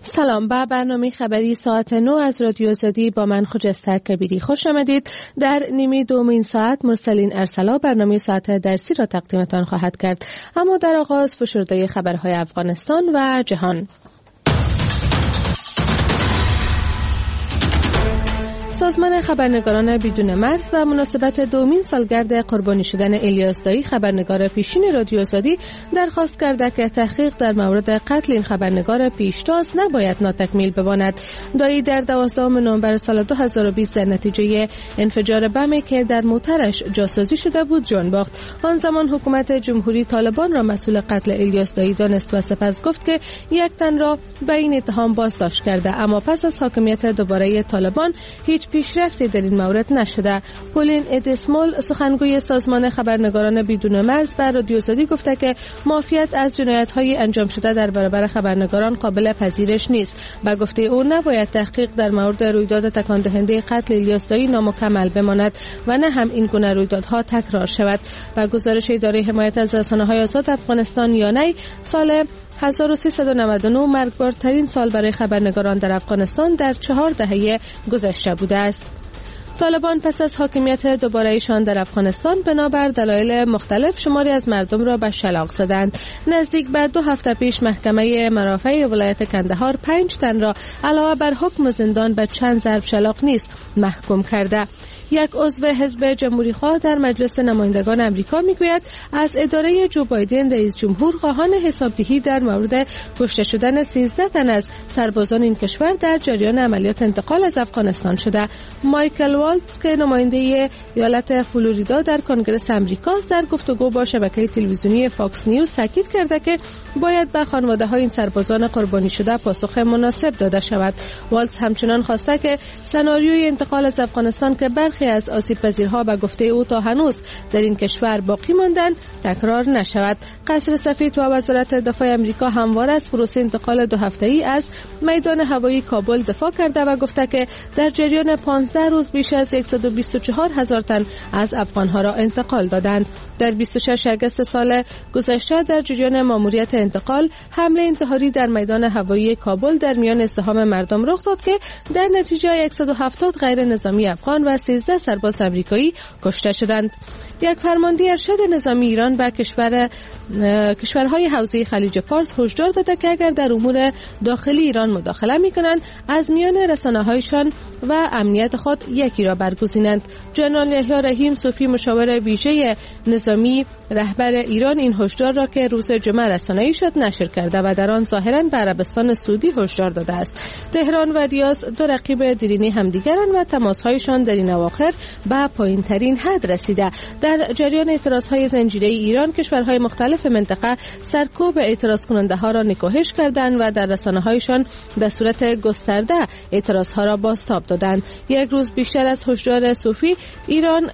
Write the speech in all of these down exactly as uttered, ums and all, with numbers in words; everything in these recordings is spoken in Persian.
سلام، به برنامه خبری ساعت نه از رادیو آزادی با من خجسته کبیری خوش آمدید. در نیمه دومین ساعت مرسلین ارسلا برنامه ساعت درسی را تقدیمتان خواهد کرد. اما در آغاز فشرده خبرهای افغانستان و جهان. سازمان خبرنگاران بدون مرز و مناسبت دومین سالگرد قربانی شدن الیاس دایی خبرنگار پیشین رادیو آزادی درخواست کرده که تحقیق در مورد قتل این خبرنگار پیشتاز نباید ناتکمیل بماند. دایی در دوازدهم نوامبر سال دو هزار و بیست در نتیجه انفجار بمی که در موترش جاسازی شده بود جان باخت. آن زمان حکومت جمهوری طالبان را مسئول قتل الیاس دایی دانست و سپس گفت که یک تن را به این اتهام بازداشت کرده، اما پس از حاکمیت دوباره طالبان هیچ پیشرفتی در این مورد نشده. پولین ادسمول سخنگوی سازمان خبرنگاران بدون مرز به رادیو آزادی گفته که معافیت از جنایت‌های انجام شده در برابر خبرنگاران قابل پذیرش نیست. به گفته او نباید تحقیق در مورد رویداد تکان دهنده قتل الیاس دایی نامکمل بماند و نه هم این گونه رویدادها تکرار شود. به گزارش اداره حمایت از رسانه‌های آزاد افغانستان یانای، سال هزار و سیصد و نود و نه مرگبارترین سال برای خبرنگاران در افغانستان در چهار دهه گذشته بوده است. طالبان پس از حاکمیت دوباره‌ایشان در افغانستان بنابر دلایل مختلف شماری از مردم را به شلاق زدند. نزدیک به دو هفته پیش محکمه مرافع ولایت کندهار پنج تن را علاوه بر حکم زندان به چند ضرب شلاق نیز محکوم کرده. یک عضو حزب جمهوری‌خواه در مجلس نمایندگان آمریکا میگوید از اداره جو بایدن رئیس جمهور خواهان حسابدهی در مورد کشته شدن سیزده تن از سربازان این کشور در جریان عملیات انتقال از افغانستان شده. مایکل والتز که نماینده ایالت فلوریدا در کنگره آمریکاست در گفتگو با شبکه تلویزیونی فاکس نیوز تاکید کرده که باید به خانواده‌های این سربازان قربانی شده پاسخ مناسب داده شود. والتز همچنان خواسته که سناریوی انتقال از افغانستان که برخی از آسیب‌پذیرها به گفته او تا هنوز در این کشور باقی ماندن تکرار نشود. قصر سفید و وزارت دفاع آمریکا همواره از پروسه انتقال دو هفته‌ای از میدان هوایی کابل دفاع کرده و گفته که در جریان پانزده روز بیش از صد و بیست و چهار هزار تن از افغانها را انتقال دادند. در بیست و شش آگوست سال گذشته در جریان ماموریت انتقال حمله انتحاری در میدان هوایی کابل در میان ازدحام مردم رخ داد که در نتیجه صد و هفتاد غیر نظامی افغان و سیزده سرباز آمریکایی کشته شدند. یک فرمانده ارشد نظامی ایران به کشور کشورهای حوزه خلیج فارس هشدار داده که اگر در امور داخلی ایران مداخله می‌کنند از میان رسانه‌هایشان و امنیت خود یکی را برگزینند. جنرال یحیی رحیم صوفی مشاور ویژه نظامی رهبر ایران این هشدار را که روز جمعه رسانه‌ای شد نشر کرده و در آن ظاهراً به عربستان سعودی هشدار داده است. تهران و ریاض دو رقیب دیرینه همدیگرند و تماس‌هایشان در این اواخر به پایین‌ترین حد رسیده. در جریان اعتراض‌های زنجیره‌ای ایران کشورهای مختلف منطقه سرکوب اعتراض کننده‌ها را نکوهش کردند و در رسانه‌هایشان به صورت گسترده اعتراض‌ها را بازتاب دادند. یک روز بیشتر از هشدار صوفی، ایران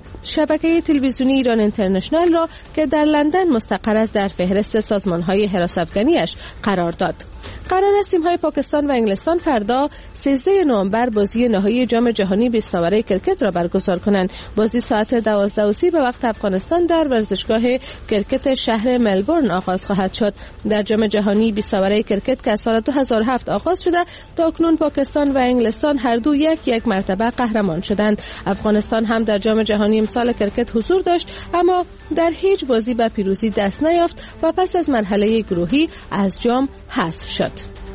شبکه تلویزیونی ایران اینترنشنال را که در لندن مستقر است در فهرست سازمان‌های حراس افغانیش قرار داد. قرار است تیم‌های پاکستان و انگلستان فردا سیزده نوامبر بازی نهایی جام جهانی بیست اوره کرکت را برگزار کنند. بازی ساعت دوازده و سی به وقت افغانستان در ورزشگاه کرکت شهر ملبورن آغاز خواهد شد. در جام جهانی بیست اوره کرکت که از سال دو هزار و هفت آغاز شده تا اکنون پاکستان و انگلستان هر دو یک یک مرتبه قهرمان شدند. افغانستان هم در جام جهانی امسال کرکت حضور داشت اما در هیچ بازی به پیروزی دست نیافت و پس از مرحله گروهی از جام حذف شد.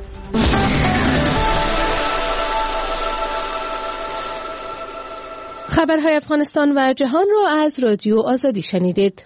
خبرهای افغانستان و جهان را از رادیو آزادی شنیدید.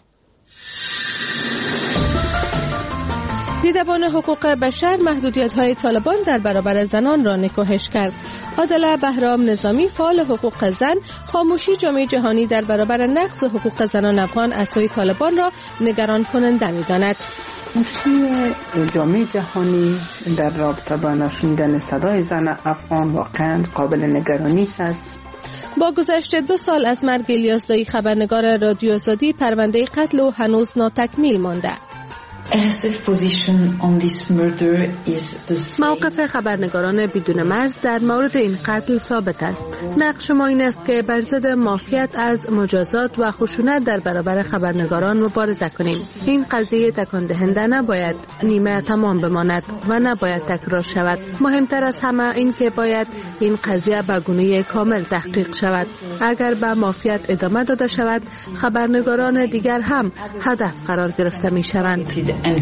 دیدبان حقوق بشر محدودیت‌های طالبان در برابر زنان را نکوهش کرد. عادله بهرام نظامی فعال حقوق زن خاموشی جامعه جهانی در برابر نقض حقوق زنان افغان اسای طالبان را نگران کننده می‌داند. خاموشی جامعه جهانی در رابطه با نشنیدن صدای زن افغان واقعا قابل نگرانی است. با گذشت دو سال از مرگ الیاس دایی خبرنگار رادیو آزادی پرونده قتل او هنوز ناتکمیل مانده. موقف خبرنگاران بدون مرز در مورد این قتل ثابت است. نقش ما این است که بر ضد مافیات از مجازات و خشونت در برابر خبرنگاران مبارزه کنیم. این قضیه تکان دهنده نباید نیمه تمام بماند و نباید تکرار شود. مهمتر از همه این که باید این قضیه به گونه کامل تحقیق شود. اگر به مافیات ادامه داده شود، خبرنگاران دیگر هم هدف قرار گرفته می شوند.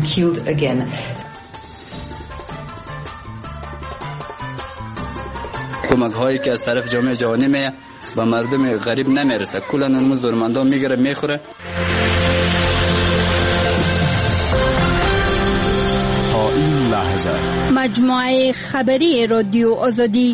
کمک هایی که از طرف جامعه جهانی می و مردم غریب نمیرسه، کلا اون ظلمندان میگیره میخوره. تا این لحظه مجموعه خبری رادیو آزادی.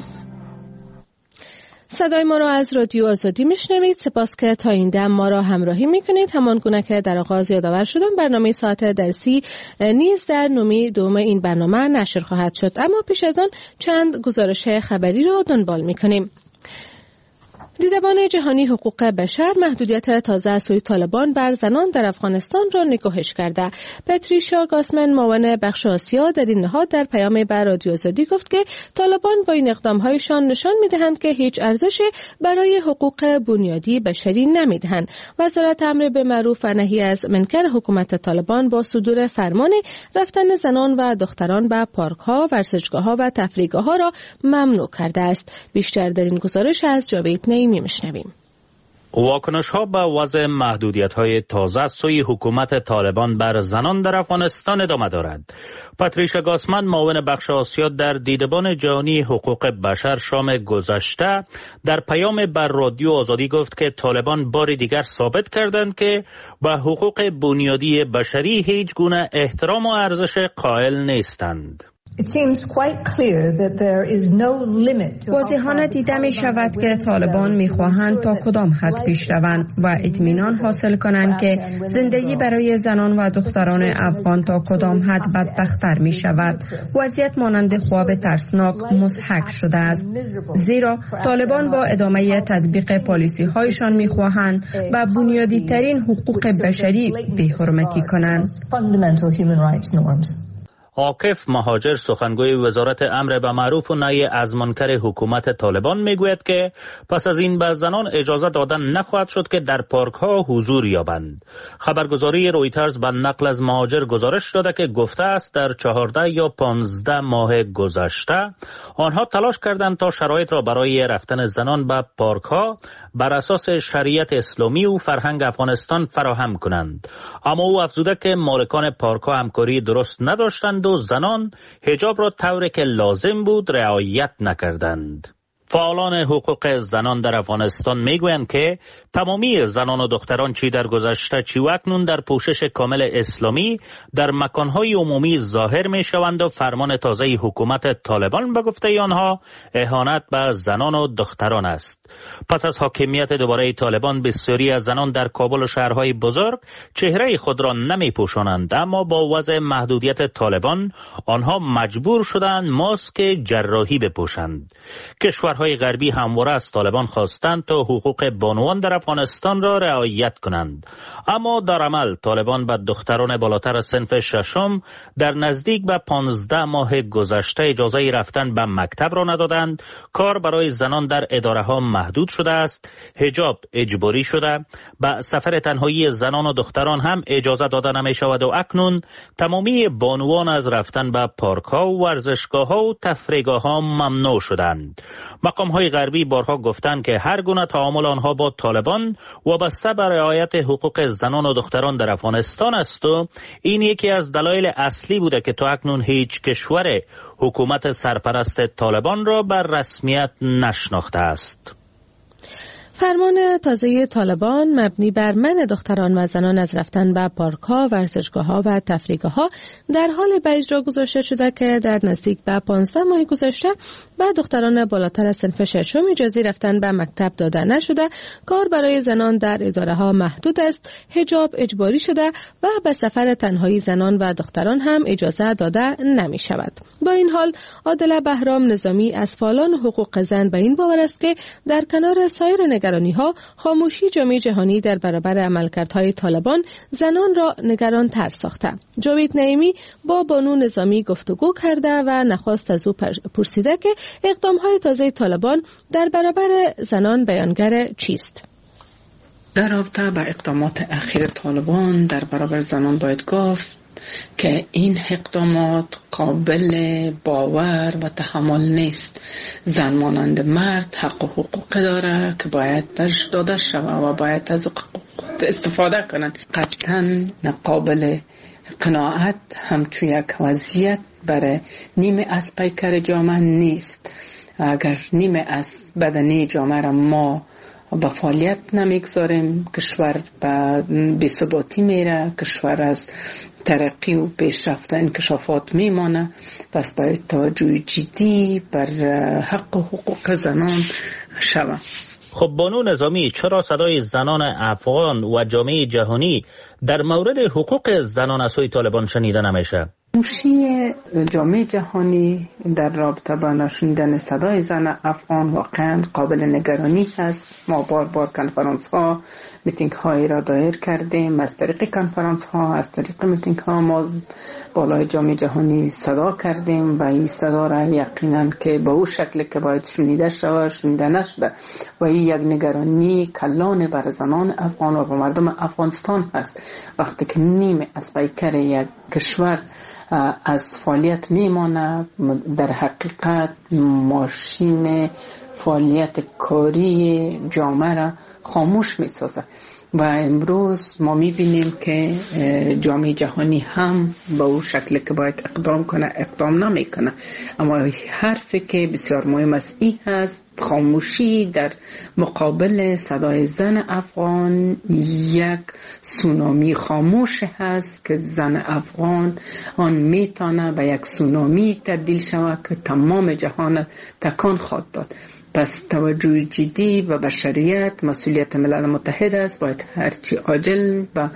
صدای ما را از رادیو آزادی میشنوید. سپاس که تا این دم ما را همراهی میکنید. همان گونه که در آغاز یادآور شدم، برنامه ساعت درسی نیز در نومی دوم این برنامه نشر خواهد شد. اما پیش از آن چند گزارش خبری را دنبال میکنیم. دیدبان جهانی حقوق بشر محدودیت تازه از سوی طالبان بر زنان در افغانستان را نگاهش کرده. پتریشا گاسمن، معاون بخش آسیا در این نهاد، در پیامی بر رادیو آزادی گفت که طالبان با این اقدام‌هایشان نشان می‌دهند که هیچ ارزش برای حقوق بنیادی بشری نمی‌دهند. وزارت امر به معروف و نهی از منکر حکومت طالبان با صدور فرمان رفتن زنان و دختران به پارک‌ها، ورزشگاه‌ها و تفریحگاه‌ها را ممنوع کرده است. بیشتر در این گزارش از جاوید نعیمی میشنویم. واکنش ها به وضع محدودیت های تازه سوی حکومت طالبان بر زنان در افغانستان ادامه دارد. پاتریشا گاسمن، معاون بخش آسیا در دیدبان جهانی حقوق بشر شام گذشته، در پیام بر رادیو آزادی گفت که طالبان بار دیگر ثابت کردند که به حقوق بنیادی بشری هیچ گونه احترام و ارزش قائل نیستند. واضحانه دیده می شود که طالبان می خواهند تا کدام حد پیش روند و اطمینان حاصل کنند که زندگی برای زنان و دختران افغان تا کدام حد بدبختر می شود. وضعیت مانند خواب ترسناک مضحک شده است، زیرا طالبان با ادامه تطبیق پالیسی هایشان می خواهند و بنیادی ترین حقوق بشری بی‌حرمتی کنند. عاکف مهاجر، سخنگوی وزارت امر به معروف و نهی از منکر حکومت طالبان، میگوید که پس از این به زنان اجازه دادن نخواهد شد که در پارک ها حضور یابند. خبرگزاری رویترز به نقل از مهاجر گزارش داده که گفته است در چهارده یا پانزده ماه گذشته آنها تلاش کردند تا شرایط را برای رفتن زنان به پارک ها بر اساس شریعت اسلامی و فرهنگ افغانستان فراهم کنند، اما او افزوده که مالکان پارک ها همکاری درست نداشتند و زنان حجاب را طوری که لازم بود رعایت نکردند. فعالان حقوق زنان در افغانستان میگویند که تمامی زنان و دختران چی در گذشته چی و اکنون در پوشش کامل اسلامی در مکانهای عمومی ظاهر می شوند و فرمان تازه حکومت طالبان به گفته آنها اهانت به زنان و دختران است. پس از حاکمیت دوباره طالبان، بسیاری از زنان در کابل و شهرهای بزرگ چهره خود را نمی پوشانند، اما با وضع محدودیت طالبان آنها مجبور شدند ماسک جراحی بپوشند. کشورهای غربی همواره از طالبان خواستند تا حقوق بانوان در افغانستان را رعایت کنند، اما در عمل طالبان به دختران بالاتر از صنف ششم در نزدیک به پانزده ماه گذشته اجازه رفتن به مکتب را ندادند. کار برای زنان در اداره ها محدود شده است. حجاب اجباری شده. به سفر تنهایی زنان و دختران هم اجازه داده نمی شود و اکنون تمامی بانوان از رفتن به پارک ها و ورزشگاه ها و تفریحگاه ها ممنوع شدند. مقام های غربی بارها گفتند که هر گونه تعامل آنها با طالبان وابسته به رعایت حقوق زنان و دختران در افغانستان است و این یکی از دلایل اصلی بوده که تا اکنون هیچ کشور حکومت سرپرست طالبان را بر رسمیت نشناخته است. فرمان تازه طالبان مبنی بر منع دختران و زنان از رفتن به پارک‌ها، ورزشگاه‌ها و تفریحگاه‌ها در حال به اجرا گذاشته شده که در نزدیک به پانزده ماه گذشته و دختران بالاتر از صنف ششم اجازه رفتن به مکتب داده نشده، کار برای زنان در اداره ها محدود است، حجاب اجباری شده و به سفر تنهایی زنان و دختران هم اجازه داده نمی شود. با این حال عادله بهرام نظامی از فعالان حقوق زن به این باور است که در کنار سایر نگرانی ها، خاموشی جامعه جهانی در برابر عملکردهای طالبان زنان را نگران تر ساخته. جاوید نعیمی با بانو نظامی گفتگو کرده و نخواست از او پرسیده که اقدام‌های تازه طالبان در برابر زنان بیانگر چیست؟ در رابطه با اقدامات اخیر طالبان در برابر زنان باید گفت که این اقدامات قابل باور و تحمل نیست. زن مانند مرد حق و حقوق داره که باید برش داده شود و باید از حقوق استفاده کنند. قطعا قابل قناعت همچون یک وضعیت برای نیمه از پیکر جامعه نیست. اگر نیمه از بدنی جامعه را ما با فعالیت نمیگذاریم، کشور به بی‌ثباتی میره، کشور از ترقی و پیشرفت و انکشافات میمانه. پس باید توجه جدی بر حق و حقوق زنان شود. خب بانو نظامی، چرا صدای زنان افغان و جامعه جهانی در مورد حقوق زنان از سوی طالبان شنیده نمیشه؟ خاموشی جامعه جهانی در رابطه با نشنیدن صدای زن افغان واقعا قابل نگرانی است. ما بار بار کنفرانس ها، میتینگ هایی را دایر کردیم. از طریق کنفرانس ها، از طریق میتینگ ها ما بالای جامعه جهانی صدا کردیم و این صدا را یقینا که به اون شکل که باید شنیده شود شنیده نشده و این یک نگرانی کلان بر زنان افغان و مردم افغانستان هست. وقتی که نیمه از پیکر یک کشور از فعالیت میمانه، در حقیقت ماشین فعالیت کاری جامعه را خاموش میسازه و امروز ما میبینیم که جامعه جهانی هم به اون شکل که باید اقدام کنه اقدام نمیکنه. اما حرفی که بسیار مهم است این هست، خاموشی در مقابل صدای زن افغان یک سونامی خاموش هست که زن افغان آن میتونه به یک سونامی تبدیل شود که تمام جهان تکان خواهد داد. پس توجه جدی و بشریت مسئولیت ملل متحد است. باید هرچی عاجل به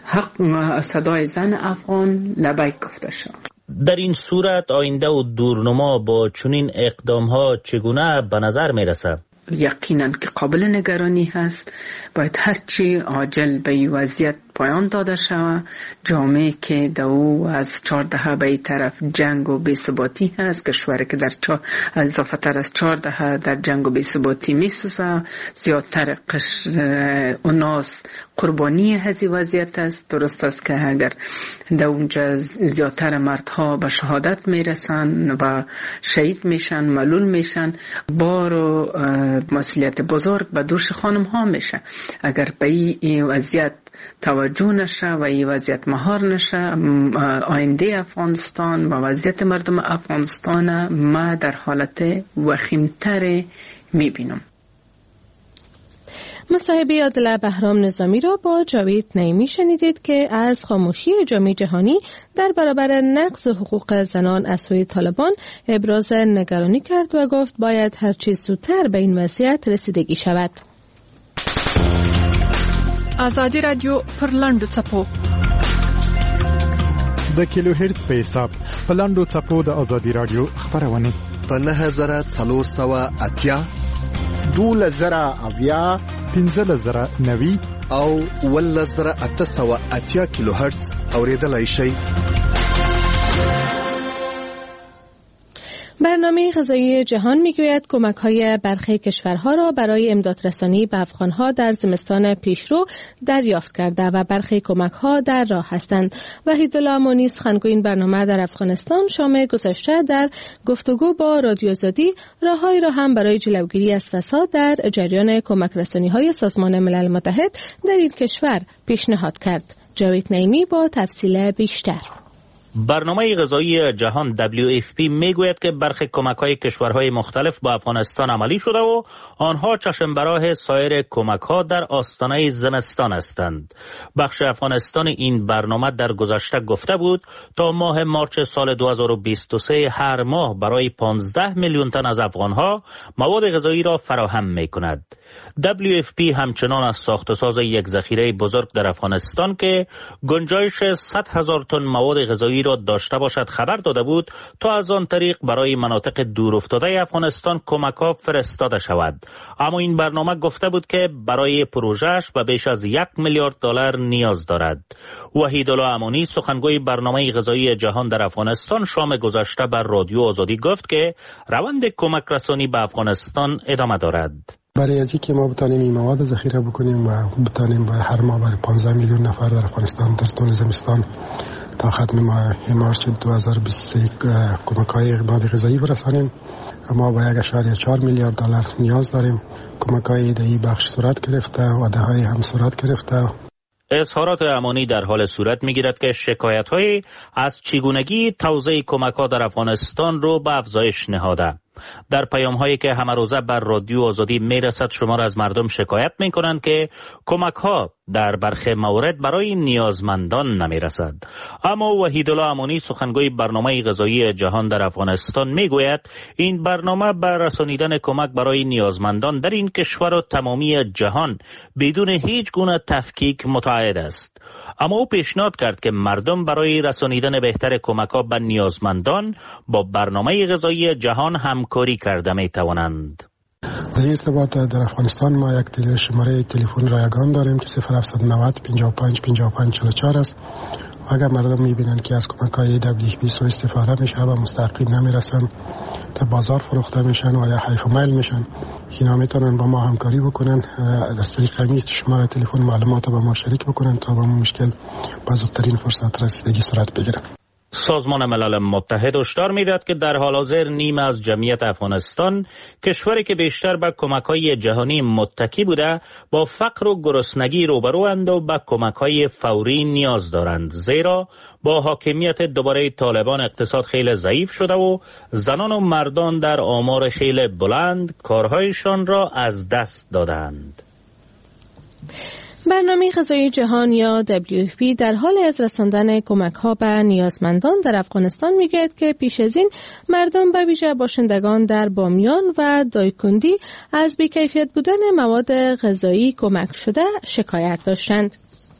حق صدای زن افغان لبیک گفته شود. در این صورت آینده و دورنما با چنین اقدام ها چگونه به نظر می رسد؟ یقینا که قابل نگرانی هست. باید هرچی عاجل به این وضعیت پایان داده شود. جامعه که دو از چهار دهه به این طرف جنگ و بی‌ثباتی هست، کشوری که در چهار اضافه تر از چهار دهه در جنگ و بی‌ثباتی میسوزه، زیادتر قش اوناس قربانی هزی وضعیت است. درست است که اگر در اونجا زیادتر مردها به شهادت میرسن و شهید میشن، ملول میشن، بار و مسئولیت بزرگ به دوش خانم ها میشه. اگر به این وضعیت توجه نشه و این وضعیت مهار نشه، آینده افغانستان و وضعیت مردم افغانستان ما در حالت وخیمتر میبینم. مصاحبه عادله بهرام نظامی را با جاوید نعیمی شنیدید که از خاموشی جامعه جهانی در برابر نقض حقوق زنان از سوی طالبان ابراز نگرانی کرد و گفت باید هر چیز زودتر به این وضعیت رسیدگی شود. آزادی رادیو پر لاندو چپو د کیلو هرتز په حساب په لاندو چپو د آزادی رادیو خبرونه په نه زره څلور سوه اتیا دولس زره اویا پنځلس زره نوي او ولس زره اته سوه اتیا کیلو هرتز اوریدلای شئ. برنامه غذایی جهان میگوید کمک‌های برخی کشورها را برای امدادرسانی به افغان‌ها در زمستان پیشرو دریافت کرده و برخی کمک‌ها در راه هستند. وحیدالله امانی سخنگوی این برنامه در افغانستان شام گذشته در گفتگو با رادیو آزادی راههایی را هم برای جلوگیری از فساد در جریان کمک‌رسانی‌های سازمان ملل متحد در این کشور پیشنهاد کرد. جاوید نعیمی با تفصیل بیشتر. برنامه غذایی جهان دبلیو اف پی میگوید که برخی کمک‌های کشورهای مختلف با افغانستان عملی شده و آنها چشم‌براه سایر کمک‌ها در آستانه زمستان هستند. بخش افغانستان این برنامه در گذشته گفته بود تا ماه مارچ سال دو هزار و بیست و سه هر ماه برای پانزده میلیون تن از افغانها مواد غذایی را فراهم می‌کند. دبلیو اف پی همچنان از ساخت و ساز یک ذخیره بزرگ در افغانستان که گنجایش صد هزار تن مواد غذایی را داشته باشد خبر داده بود تا از آن طریق برای مناطق دورافتاده افغانستان کمک‌ها فرستاده شود. اما این برنامه گفته بود که برای پروژهش به بیش از یک میلیارد دلار نیاز دارد. وحیدالله امانی سخنگوی برنامه غذایی جهان در افغانستان شام گذشته بر رادیو آزادی گفت که روند کمک رسانی به افغانستان ادامه دارد. برای از اینکه ما بتانیم این مواد ذخیره بکنیم و بتانیم بر هر ماه برای پانزده میلیون نفر در افغانستان در طول زمستان تا ختم ماه مارچ دو هزار و بیست و سه کمک‌های مواد غذایی برسانیم، ما با یک اشاریه چهار میلیارد دلار نیاز داریم. کمک‌های در این بخش صورت گرفته، وعده‌های هم صورت گرفته. اظهارات امانی در حال صورت می‌گیرد که شکایت‌های از چگونگی توزیع کمک‌ها در افغانستان رو به افزایش نهاده. در پیام‌هایی که همه روزه بر رادیو آزادی میرسد شمار از مردم شکایت می‌کنند که کمک‌ها در برخی موارد برای نیازمندان نمی‌رسد. اما وحیدالله امانی سخنگوی برنامه غذایی جهان در افغانستان می‌گوید این برنامه بر رسانیدن کمک برای نیازمندان در این کشور و تمامی جهان بدون هیچ گونه تفکیک متعهد است. اما او پیشنهاد کرد که مردم برای رسانیدن بهتر کمک‌ها به نیازمندان با برنامه غذایی جهان همکاری کرده می‌توانند. در ارتباط در افغانستان ما یک تلفن شماره تلفن رایگان داریم که صفر هفت نه صفر پنج پنج پنج پنج چهار چهار است. اگر مردم می‌بینند که از کمک‌های دبلیو اف پی سوء استفاده میشه و مستحقین نمیرسن، در بازار فروخته میشن و یا حیف میل میشن، اینا میتونن با ما همکاری بکنن، از طریق همین شماره تلفن معلومات با ما شریک بکنن تا به مشکل با زودترین فرصت رسیدگی صورت بگیره. سازمان ملل متحد هشدار می‌دهد که در حال حاضر نیم از جمعیت افغانستان، کشوری که بیشتر به کمک‌های جهانی متکی بوده، با فقر و گرسنگی روبروند و به کمک‌های فوری نیاز دارند، زیرا با حاکمیت دوباره طالبان اقتصاد خیلی ضعیف شده و زنان و مردان در آمار خیلی بلند کارهایشان را از دست دادند. برنامه غذایی جهان یا دبلیو اف پی در حال از رساندن کمک‌ها به نیازمندان در افغانستان می‌گوید که پیش از این مردم به ویژه باشندگان در بامیان و دایکندی از بی‌کیفیت بودن مواد غذایی کمک شده شکایت داشتند.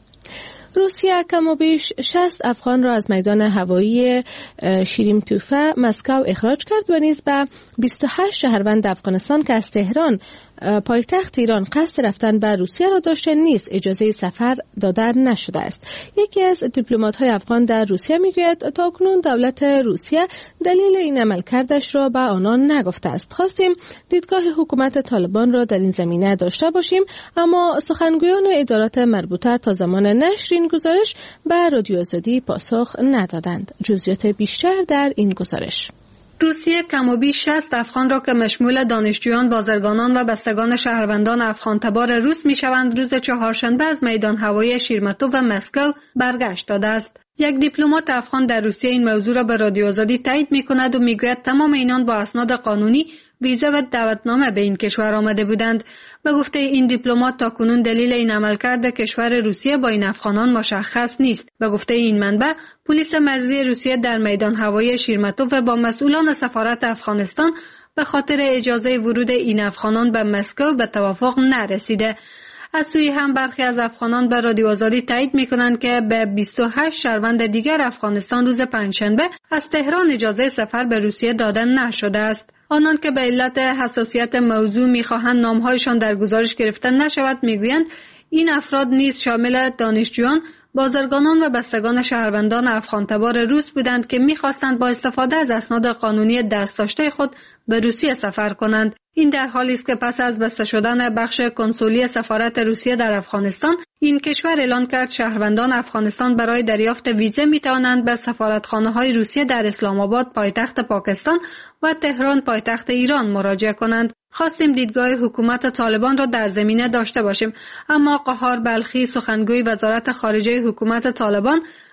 روسیه کم و بیش شصت افغان را از میدان هوایی شیریم توفه مسکو اخراج کرد و نیز به بیست و هشت شهروند افغانستان که از تهران پایتخت ایران قصد رفتن به روسیه را داشته نیز اجازه سفر داده نشده است. یکی از دیپلمات‌های افغان در روسیه میگوید تاکنون دولت روسیه دلیل این عملکردش را به آنان نگفته است. خواستیم دیدگاه حکومت طالبان را در این زمینه داشته باشیم، اما سخنگویان ادارات مربوطه تا زمان نشر این گزارش به رادیو آزادی پاسخ ندادند. جزئیات بیشتر در این گزارش. روسیه کم و بیش شصت افغان را که مشمول دانشجویان، بازرگانان و بستگان شهروندان افغان تبار روس میشوند روز چهارشنبه از میدان هوایی شیرمتوف و مسکو برگشت داده است. یک دیپلمات افغان در روسیه این موضوع را به رادیو آزادی تایید می‌کند و میگوید تمام اینان با اسناد قانونی ویزا و دعوتنامه به این کشور آمده بودند. به گفته این دیپلمات تاکنون دلیل این عملکرد کشور روسیه با این افغانان مشخص نیست. به گفته این منبع پلیس مرزی روسیه در میدان هوایی شیرمتوف با مسئولان سفارت افغانستان به خاطر اجازه ورود این افغانان به مسکو به توافق نرسیده. از سوی هم برخی از افغانان به رادیو آزادی تایید می‌کنند که به بیست و هشت شهروند دیگر افغانستان روز پنجشنبه از تهران اجازه سفر به روسیه داده نشده است. آنان که به علت حساسیت موضوع می‌خواهند نام‌هایشان در گزارش گرفته نشود می‌گویند این افراد نیز شامل دانشجویان، بازرگانان و بستگان شهروندان افغان تبار روس بودند که می‌خواستند با استفاده از اسناد قانونی دست داشته خود به روسیه سفر کنند. این در حالی است که پس از بسته شدن بخش کنسولی سفارت روسیه در افغانستان، این کشور اعلان کرد شهروندان افغانستان برای دریافت ویزه می‌توانند به سفارتخانه‌های روسیه در اسلام آباد پایتخت پاکستان و تهران پایتخت ایران مراجعه کنند. خواستیم دیدگاه حکومت طالبان را در زمینه داشته باشیم، اما قهار بلخی سخنگوی وزارت خارجه حکومت طالبان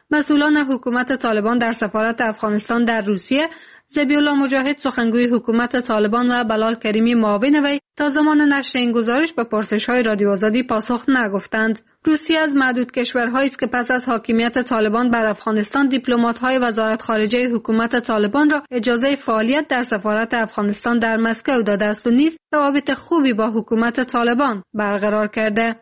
مسئولان حکومت طالبان در سفارت افغانستان در روسیه، ذبیح الله مجاهد سخنگوی حکومت طالبان و بلال کریمی معاون وی تا زمان نشر این گزارش به پرسش‌های رادیو آزادی پاسخ نگفتند. روسیه از معدود کشورهایی است که پس از حاکمیت طالبان بر افغانستان دیپلمات‌های وزارت خارجه حکومت طالبان را اجازه فعالیت در سفارت افغانستان در مسکو داده است و نیز روابط خوبی با حکومت طالبان برقرار کرده.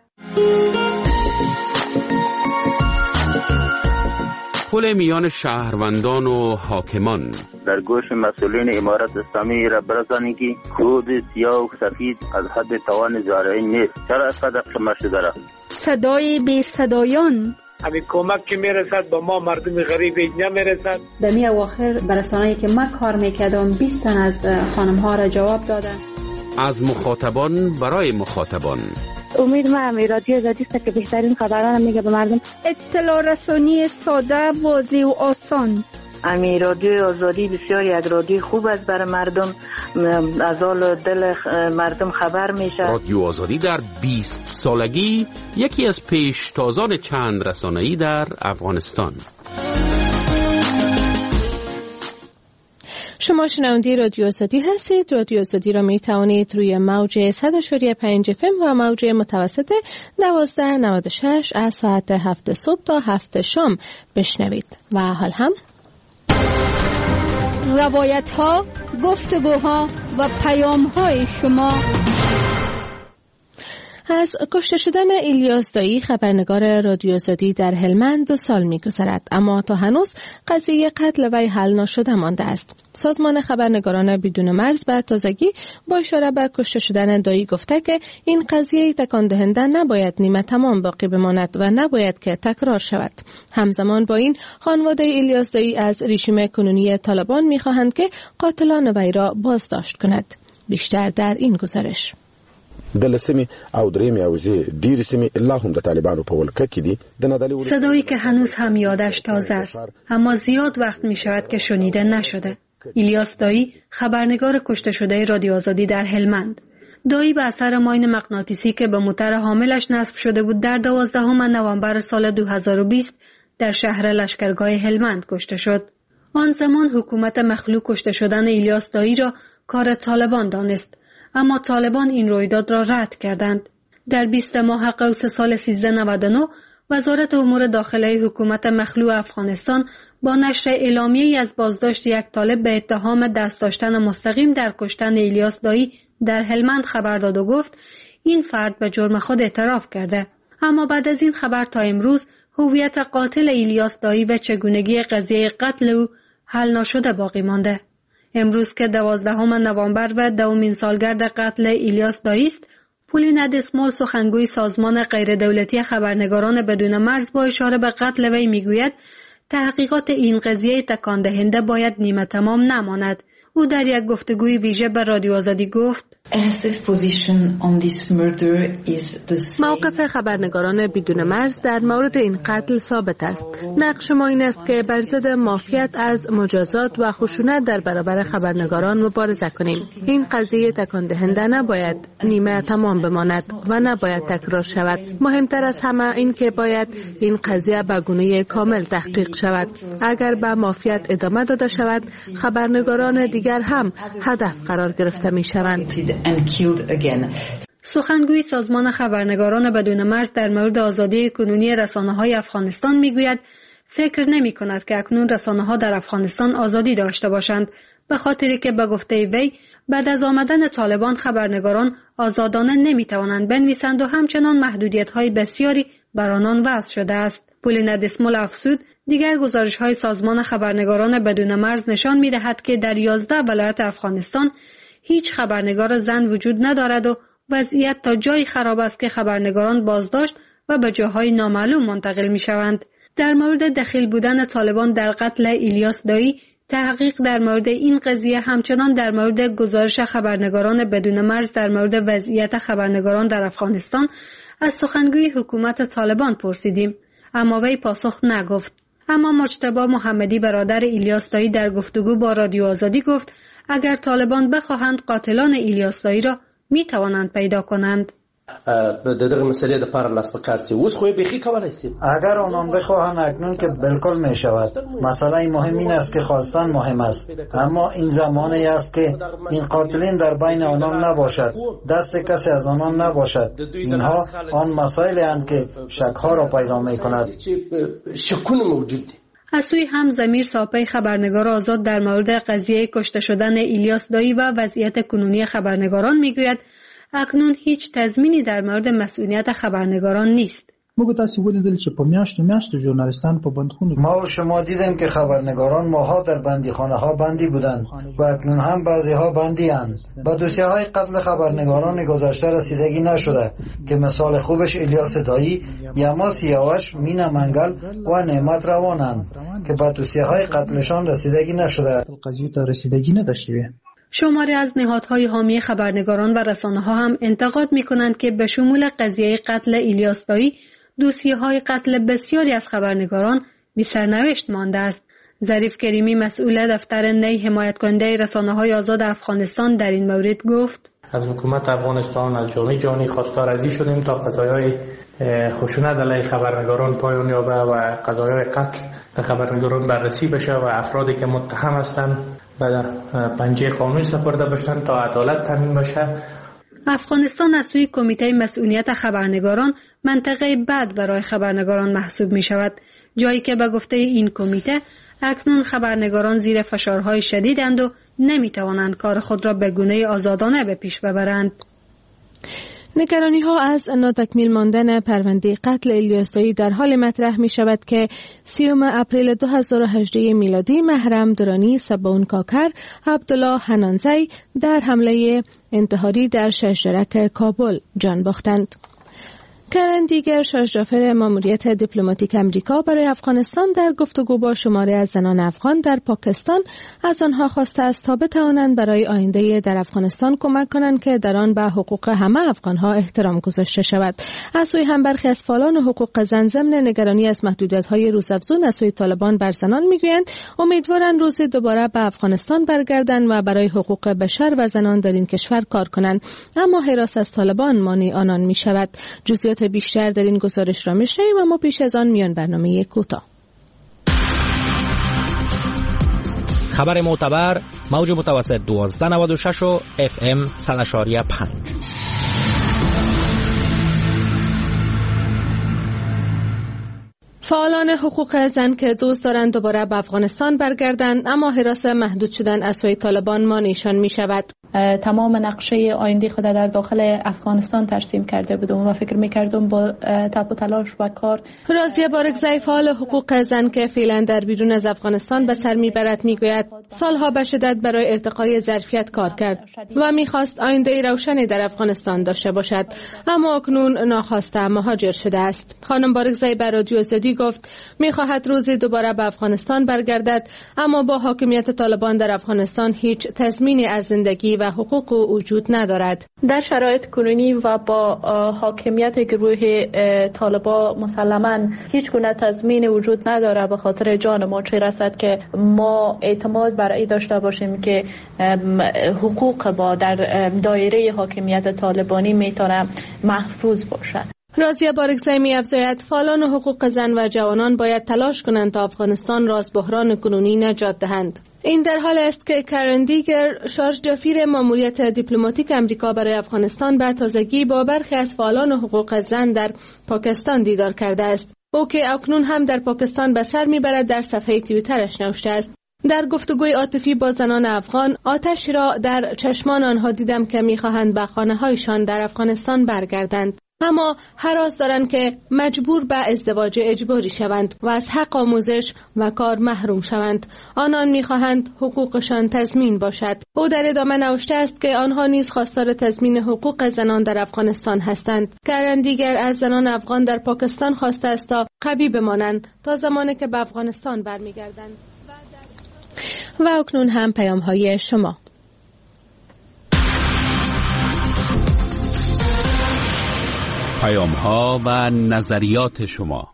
پل میان شهروندان و حاکمان در گوش مسئولین امارت اسلامی را برسانید که کود سیاه و سفید از حد توان زارعین نیست. چرا اینقدر شما شده را؟ صدای بی صدایان همین کمک که میرسد با ما مردم غریب نمیرسد. در می اواخر برسانه‌ای که من کار میکردم بیست تن از خانم ها را جواب دادن. از مخاطبان برای مخاطبان. امید ما می رادیو آزادی است که بهترین خبران میگه به مردم. اطلاع رسانی ساده، واضح و آسان. امی رادیو آزادی بسیاری از رادیو خوب است برای مردم، از حال دل مردم خبر میشه. رادیو آزادی در بیست سالگی یکی از پیشتازان چند رسانه‌ای در افغانستان. شما شنونده رادیو آزادی هستید. رادیو آزادی را می توانید روی موج صد و پنج اف ام و موج متوسط دوازده نود و شش از ساعت هفت صبح تا هفت شام بشنوید. و حال هم روایت ها، گفتگوها و پیام های شما. از کشته شدن الیاس دایی خبرنگار رادیو آزادی در هلمند دو سال می‌گذرد، اما تا هنوز قضیه قتل وی حل نشده مانده است. سازمان خبرنگاران بدون مرز به تازگی با اشاره به کشته شدن دایی گفته که این قضیه تکان دهنده نباید نیمه تمام باقی بماند و نباید که تکرار شود. همزمان با این خانواده الیاس دایی از رژیم کنونی طالبان می‌خواهند که قاتلان وی را بازداشت کند. بیشتر در این گزارش. د لسمی او درېمې اوزې ډېرې سیمې لا هم د طالبانو په ولکه کې دي. صدایی که هنوز هم یادش تازه است، اما زیاد وقت می شود که شنیده نشده. الیاس دایی خبرنگار کشته شده رادیو آزادی در هلمند. دایی به اثر ماین مغناطیسی که به موتر حاملش نصب شده بود در دوازدهم نوامبر سال دو هزار و بیست در شهر لشکرگاه هلمند کشته شد. آن زمان حکومت مخلوع کشته شدن الیاس دایی را کار طالبان دانست، اما طالبان این رویداد را رد کردند. در بیست ماه قوس سال سیزده نود و نه وزارت امور داخله حکومت مخلوع افغانستان با نشر اعلامیه‌ای از بازداشت یک طالب به اتهام دست داشتن مستقیم در کشتن الیاس دایی در هلمند خبر داد و گفت این فرد به جرم خود اعتراف کرده. اما بعد از این خبر تا امروز هویت قاتل الیاس دایی و چگونگی قضیه قتل او حل نشده باقی مانده. امروز که دوازدهم نوامبر و دومین سالگرد قتل الیاس دایی است، پولین دسمال سخنگوی سازمان غیردولتی خبرنگاران بدون مرز با اشاره به قتل وی میگوید تحقیقات این قضیه تکان دهنده باید نیمه تمام نماند. او در یک گفتگوی ویژه به رادیو آزادی گفت موقف خبرنگاران بدون مرز در مورد این قتل ثابت است. نقش ما این است که بر ضد مافیات از مجازات و خشونت در برابر خبرنگاران مبارزه کنیم. این قضیه تکان دهنده نباید نیمه تمام بماند و نباید تکرار شود. مهمتر از همه این که باید این قضیه به گونه کامل تحقیق شود. اگر به مافیات ادامه داده شود، خبرنگاران دیگر هم هدف قرار گرفته می شوند. سخنگوی سازمان خبرنگاران بدون مرز در مورد آزادی کنونی رسانه‌های افغانستان میگوید فکر نمی کند که اکنون رسانه‌ها در افغانستان آزادی داشته باشند، به خاطری که به گفته وی بعد از آمدن طالبان خبرنگاران آزادانه نمی توانند بنویسند و همچنان محدودیت‌های بسیاری بر آنان وضع شده است. پولین دسمال افزود دیگر گزارش‌های سازمان خبرنگاران بدون مرز نشان می‌دهد که در یازده ولایت افغانستان هیچ خبرنگار زن وجود ندارد و وضعیت تا جایی خراب است که خبرنگاران بازداشت و به جاهای نامعلوم منتقل می‌شوند. در مورد دخیل بودن طالبان در قتل الیاس دایی، تحقیق در مورد این قضیه همچنان در مورد گزارش خبرنگاران بدون مرز در مورد وضعیت خبرنگاران در افغانستان از سخنگوی حکومت طالبان پرسیدیم، اما وی پاسخ نگفت. اما مجتبی محمدی برادر الیاس دایی در گفتگو با رادیو آزادی گفت اگر طالبان بخواهند قاتلان الیاس دایی را می توانند پیدا کنند. به دغه مسئله د پاره لاس په کار سي اوس خو بخي کولای سي اگر آنان بخواهند اکنون که بالکل می شود. مسئله مهم این است که خواستن مهم است، اما این زمانی است که این قاتلین در بین آنان نباشد، دست کسی از آنان نباشد. اینها آن مسائلی اند که شک‌ها را پیدا می کند. شکونه موجود. از سوی هم ضمیر ساپی خبرنگار آزاد در مورد قضیه کشته شدن الیاس دایی و وضعیت کنونی خبرنگاران میگوید اکنون هیچ تضمینی در مورد مسئولیت خبرنگاران نیست. موږ تاسو ولیدل چې په میاشتو میاشتو ژورنالیستان په بندخونه ما و شما دیدیم که خبرنگاران ماها در بندیخانه ها بندی بودند و اکنون هم بعضی ها بندی اند. به دوسیه های قتل خبرنگاران گذشته رسیدگی نشده که مثال خوبش الیاس دایی، یما سیاوش، مینا منگل و نعمت روانند که به دوسیه های قتلشان رسیدگی نشده. قضیه تا رسیدگی نداشته. شماری از نهادهای حامی خبرنگاران و رسانه ها هم انتقاد می کنند که به شمول قضیه قتل الیاس دایی دوسیه های قتل بسیاری از خبرنگاران بی سرنوشت مانده است. ظریف کریمی مسئول دفتر نی حمایت کننده رسانه های آزاد افغانستان در این مورد گفت از حکومت افغانستان از جامعه جهانی خواستار ازی شدیم تا قضایای خشونت علیه خبرنگاران پایان یابه و قضایای قتل خبرنگاران بررسی بشه و افرادی که متهم هستند به پنجه قانون سپرده بشن تا عدالت تامین بشه. افغانستان از سوی کمیته مسئولیت خبرنگاران منطقه بد برای خبرنگاران محسوب می شود، جایی که به گفته این کمیته اکنون خبرنگاران زیر فشارهای شدیدند و نمی توانند کار خود را به گونه آزادانه به پیش ببرند. نگرانی ها از ناتکمیل ماندن پرونده قتل الیاس دایی در حال مطرح می شود که سیوم اپریل دو هزار و هجده میلادی محرم درانی سباون کاکر عبدالله حنانزی در حمله انتحاری در شجرک کابل جان باختند. کرن دیگر شاهجافر ماموریت دیپلماتیک امریکا برای افغانستان در گفتگو با شماره از زنان افغان در پاکستان از آنها خواسته است تا بتوانند برای آینده در افغانستان کمک کنند که در آن به حقوق همه افغانها احترام گذاشته شود. از سوی هم برخی از فعالان حقوق زن ضمن نگرانی از محدودیت‌های روزافزون از سوی طالبان بر زنان میگویند امیدوارند روزی دوباره به افغانستان برگردند و برای حقوق بشر و زنان در این کشور کار کنند، اما حراس از طالبان مانع آنان میشود. جزئیات بیشتر در این گزارش را میشنویم، اما پیش از آن میان برنامه کوتاه. خبر معتبر موج متوسط دوازده نود و شش و اف ام صد و شش و پنج. فعالان حقوق زن که دوست دارند دوباره به افغانستان برگردند، اما حراس محدود شدن از سوی طالبان مانعشان می شود. تمام نقشه آینده خود در داخل افغانستان ترسیم کرده بودم و فکر میکردم با تپ و تلاش و کار. رازیه بارگزی فعال حقوق زن که فعلا در بیرون از افغانستان به سر میبرد میگوید سالها به شدت برای ارتقای ظرفیت کار کرد و میخواست آینده روشنی در افغانستان داشته باشد، اما اکنون ناخواسته مهاجر شده است. خانم بارگزی به رادیو آزادی گفت میخواهد روزی دوباره به افغانستان برگردد، اما با حاکمیت طالبان در افغانستان هیچ تضمینی از زندگی و حقوق وجود ندارد. در شرایط کنونی و با حاکمیت گروه طالبان مسلماً هیچ گونه تضمین وجود نداره به خاطر جان ما چه رسد که ما اعتماد برای داشته باشیم که حقوق ما در دایره حاکمیت طالبانی میتونه محفوظ باشد. رازیه بارگزی می افزاید فعالان حقوق زن و جوانان باید تلاش کنند تا افغانستان را از بحران کنونی نجات دهند. این در حال است که کرن دیگر شارژ جفیر ماموریت دیپلماتیک امریکا برای افغانستان به تازگی با برخی از فعالان حقوق زن در پاکستان دیدار کرده است. او که اکنون هم در پاکستان به سر میبرد در صفحه توییترش نوشته است: در گفتگوی عاطفی با زنان افغان آتش را در چشمان آنها دیدم که میخواهند به خانه‌هایشان در افغانستان برگردند، اما هراس دارند که مجبور به ازدواج اجباری شوند و از حق آموزش و کار محروم شوند. آنان می‌خواهند حقوقشان تضمین باشد. او در ادامه نوشته است که آنها نیز خواستار تضمین حقوق زنان در افغانستان هستند. کرن دیگر از زنان افغان در پاکستان خواسته است تا قوی بمانند تا زمانی که به افغانستان برمیگردند. و اکنون هم پیام‌های شما. پیام ها و نظریات شما.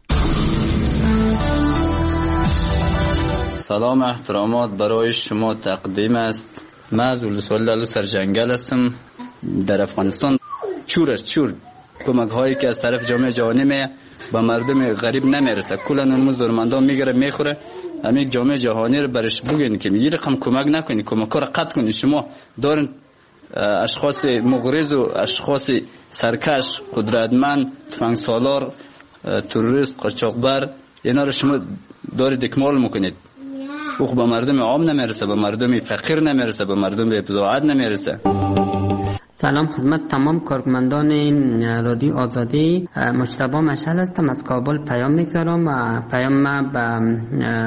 سلام احترامات برای شما تقدیم است. من از ولسوالی لالو سرجنگل هستم. در افغانستان چور است چور کمک هایی که از طرف جامعه جهانی می به مردم غریب نمیرسه. کلا اون ضرورتمندان میگیره میخوره. همین جامعه جهانی رو برش بگین که یه رقم کمک نکنی، کمک رو قطع کنی. شما دارن اشخاص مغرض و اشخاص سرکش، قدرتمند، تفنگ سالار، تروریست، قاچاقبر، اینا رو شما دارید اکمال میکنید. او به مردم عام نمیرسه، به مردم فقیر نمیرسه، به مردم بضاعت نمیرسه. سلام خدمت تمام کارمندان رادیو آزادی. مجتبی مشعل هستم، از کابل پیام میگذارم و پیام ما به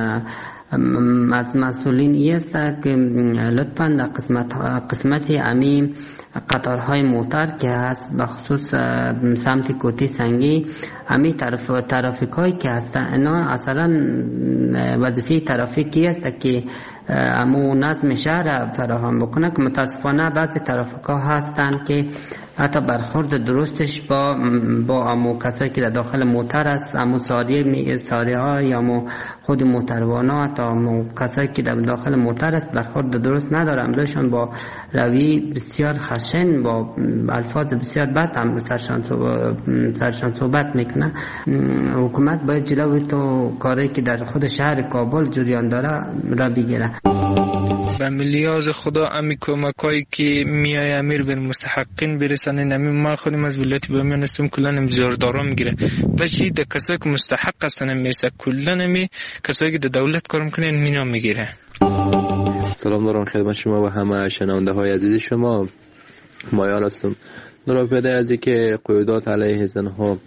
از مسئولین ای است که لطفاً در قسمت قسمت امی قطارهای موتر که هست به خصوص سمت کوتی سنگی، امی طرف ترافیکایی که هستن اینا اصلا وظیفه ترافیکی است که امو نظم شهر فراهم بکنه، که متاسفانه بعضی ترافیک‌ها هستن که حتی برخورد درستش با با امو کسایی که در داخل موتر است، امو ساریه می ساریه ها یا امو خود موتروانا، حتی امو کسایی که در داخل موتر است برخورد درست ندارن، بهشون با روی بسیار خشن با الفاظ بسیار بد هم سرشان سرشان صحبت میکنه. حکومت باید جلوی تو کاری که در خود شهر کابل جریان داره را بگیره. به ملیاز خدا امی کمکایی که میای امیر به مستحقین برسنه، نمی ما خودم از ولایت بامیان هستم، کلا نمیزاردارا میگیره و چی د کسایی که مستحق هستن میرسه، کلا نمی کسایی که د دولت کار میکنن مینا میگیره. سلام دارم خدمت شما و همه شنونده های عزیز شما. مایار هستم. نورا پیدا از که قیودات علیه زنها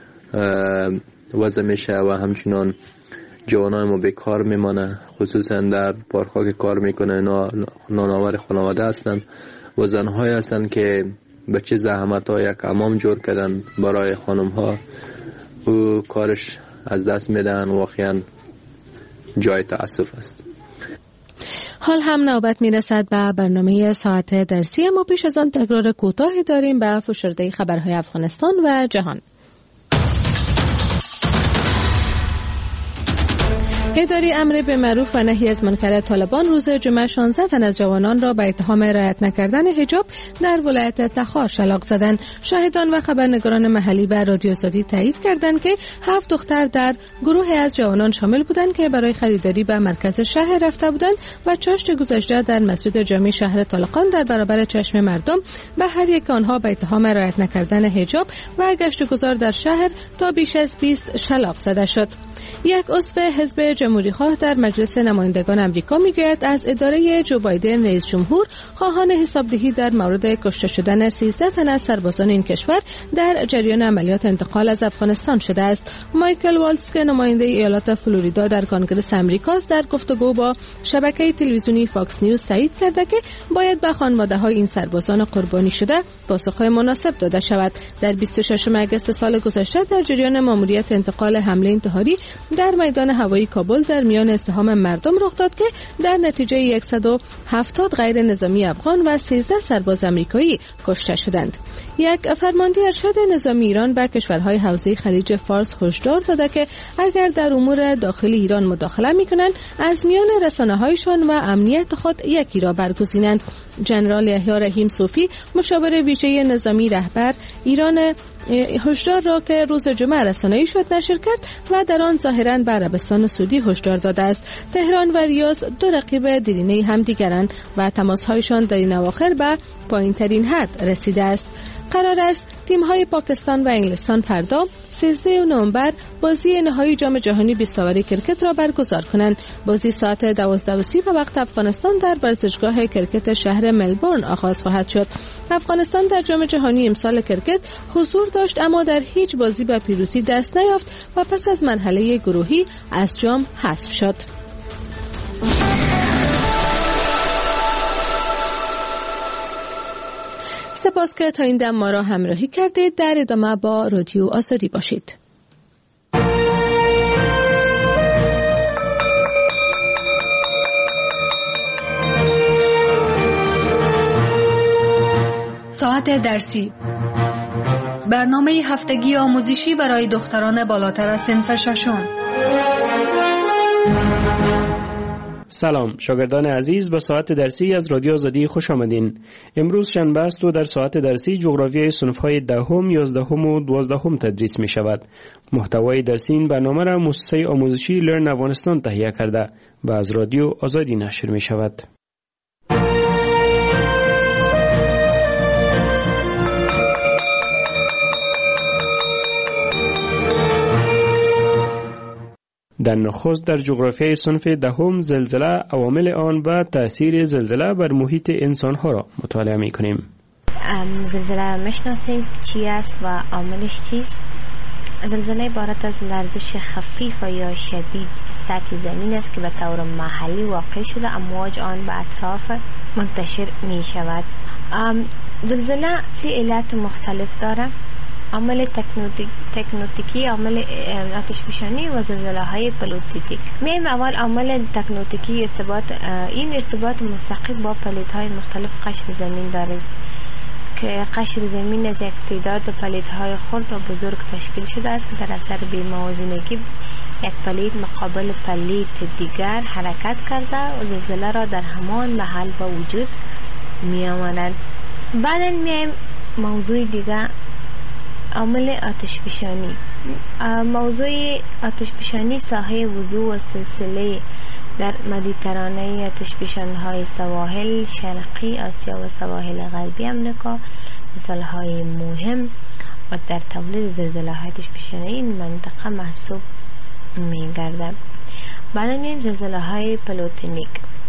وضع میشه و همچنان جوانای ما بیکار میمانه، خصوصا در پارک‌ها که کار میکنه نانآور خانواده هستن و زنهای هستن که به چه زحمت‌ها یک حمام جور کردن برای خانم‌ها، او کارش از دست میدن. واقعا جای تأسف است. حال هم نوبت میرسد به برنامه ساعت درسی، اما پیش از آن تکرار کوتاهی داریم به فشرده خبرهای افغانستان و جهان. اداره امر به معروف و نهی از منکر طالبان روز جمعه شانزده تن از جوانان را به اتهام رعایت نکردن حجاب در ولایت تخار شلاق زدند. شاهدان و خبرنگاران محلی به رادیو آزادی تایید کردند که هفت دختر در گروهی از جوانان شامل بودند که برای خریداری به مرکز شهر رفته بودند و چاشت گذشته در مسجد جامع شهر طالقان در برابر چشم مردم به هر یک آنها به اتهام رعایت نکردن حجاب و گشت و گذار در شهر تا بیش از بیست شلاق زده شد. یک عضو حزب جمهوری خواه در مجلس نمایندگان آمریکا میگوید از اداره جو بایدن رئیس جمهور خواهان حسابدهی در مورد کشته شدن سیزده تن از سربازان این کشور در جریان عملیات انتقال از افغانستان شده است. مایکل والتز که نماینده ایالات فلوریدا در کنگره آمریکاست در گفتگو با شبکه تلویزیونی فاکس نیوز تایید کرده که باید به خانواده‌های این سربازان قربانی شده پاسخ‌های مناسب داده شود. در بیست و ششم اگست سال گذشته در جریان ماموریت انتقال حمله انتحاری در میدان هوایی کابل در میان ازدحام مردم رخ داد که در نتیجه صد و هفتاد غیر نظامی افغان و سیزده سرباز آمریکایی کشته شدند. یک فرمانده ارشد نظامی ایران به کشورهای حوزه خلیج فارس هشدار داده که اگر در امور داخلی ایران مداخله می‌کنند از میان رسانه‌هایشان و امنیت خود یکی را برگزینند. جنرال یحیی رحیم صوفی مشاور ویژه نظامی رهبر ایران هشدار را که روز جمعه رسانه‌ای شد نشر کرد و در آن ظاهراً به عربستان سعودی هشدار داده است. تهران و ریاض دو رقیب دیرینه همدیگرند و تماس‌هایشان در این اواخر به پایین‌ترین حد رسیده است. قرار است تیم‌های پاکستان و انگلستان فردا سیزده نوامبر بازی نهایی جام جهانی بیست اوری کرکت را برگزار کنند. بازی ساعت دوازده و سی به وقت افغانستان در ورزشگاه کرکت شهر ملبورن آغاز خواهد شد. افغانستان در جام جهانی امسال کرکت حضور داشت اما در هیچ بازی به پیروزی دست نیافت و پس از مرحله گروهی از جام حذف شد. سپاس که تا این دم ما را همراهی کردید. در ادامه با رادیو آزادی باشید. ساعت درسی، برنامه هفتگی آموزشی برای دختران بالاتر از صنف ششم. سلام شاگردان عزیز، به ساعت درسی از رادیو آزادی خوش آمدین. امروز شنبه است و در ساعت درسی جغرافیای صنف‌های دهم، یازدهم و دوازدهم تدریس می شود. محتوای درسی این برنامه را مؤسسه آموزشی لرن افغانستان تهیه کرده و از رادیو آزادی نشر می شود. در نخست در جغرافیای صنف دهم زلزله، عوامل آن و تأثیر زلزله بر محیط انسانها را مطالعه می کنیم. زلزله میشناسیم چی است و عاملش چیست؟ زلزله عبارت از لرزش خفیف یا شدید سطح زمین است که به طور محلی واقع شده، امواج آن به اطراف منتشر می شود. زلزله سه علت مختلف دارد: عامل تکنوتیکی، عامل آتشفشانی و زلزله های پلیتوتیک. میم اول عامل تکنوتیکی ارتباط این ارتباط مستقیم با پلیت های مختلف قشر زمین دارد که قشر زمین از یک تعداد پلیت های خرد و بزرگ تشکیل شده است که در اثر بی‌موازنگی یک پلیت مقابل پلیت دیگر حرکت کرده و زلزله را در همان محل به وجود می آورد. بعد میم موضوع دیگر، عامل آتشفشانی. موضوع آتشفشانی ساحه وضوح و سلسله در مدیترانه آتشفشان‌های سواحل شرقی آسیا و سواحل غربی امریکا مثال‌های مهم و در تولید زلزله‌های آتشفشانی این منطقه محسوب می‌گردد. بعد می‌بینیم زلزله‌های پلیتونیک.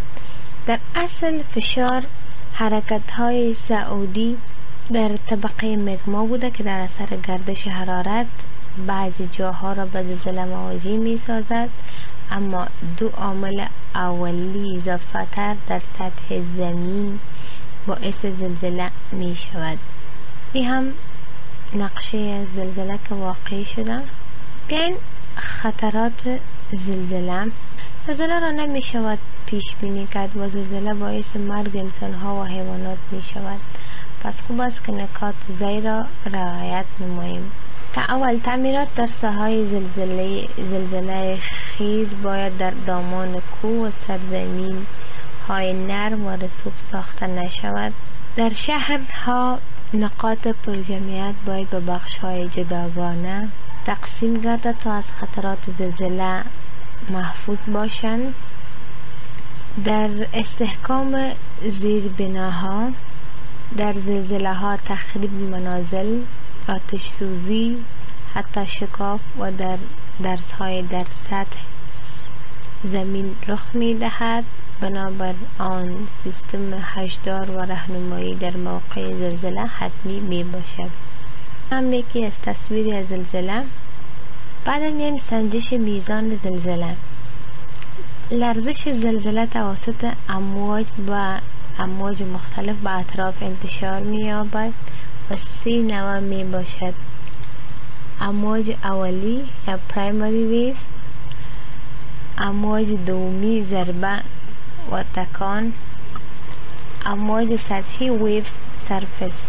در اصل فشار حرکت‌های صعودی در طبقه مگما بوده که در اثر گردش حرارت بعضی جاها را به زلزله مواجه می سازد، اما دو عامل اولی اضافه تر در سطح زمین باعث زلزله می شود. این هم نقشه زلزله که واقع شده. بیاین خطرات زلزله. زلزله را نمی شود پیش بینی کرد و زلزله باعث مرگ انسان ها و حیوانات می شود. پس خوب است که نکات زیر را رعایت نماییم. تا اول تعمیرات در ساحه زلزله زلزله خیز باید در دامان کوه و سرزمین های نرم و رسوب ساخته نشود. در شهرها نقاط پرجمعیت باید به بخش های جداگانه تقسیم گردد تا از خطرات زلزله محفوظ باشند. در استحکام زیربناها، در زلزله ها تخریب منازل، آتش سوزی، حتی شکاف و در درس های در سطح زمین رخ می دهد. بنابر آن سیستم هشدار و راهنمایی در موقع زلزله حتمی می باشد. هم یکی از تصویری از زلزله. بعد میایم سنجش میزان زلزله. لرزش زلزله توسط امواج و امواج مختلف به اطراف انتشار می یابد و سه نوع می باشد: امواج اولی یا پرایمری ویوز، امواج دومی ضربه و تکان، امواج سطحی ویوز سرفس.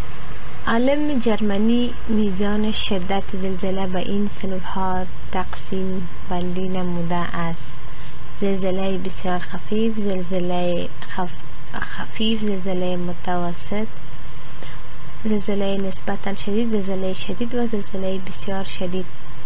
عالم جرمنی میزان شدت زلزله به این صنف ها تقسیم بندی نموده است: زلزله بسیار خفیف، زلزله خف... خفیف، زلزله متوسط، زلزله نسبتا شدید، زلزله شدید و زلزله بسیار شدید.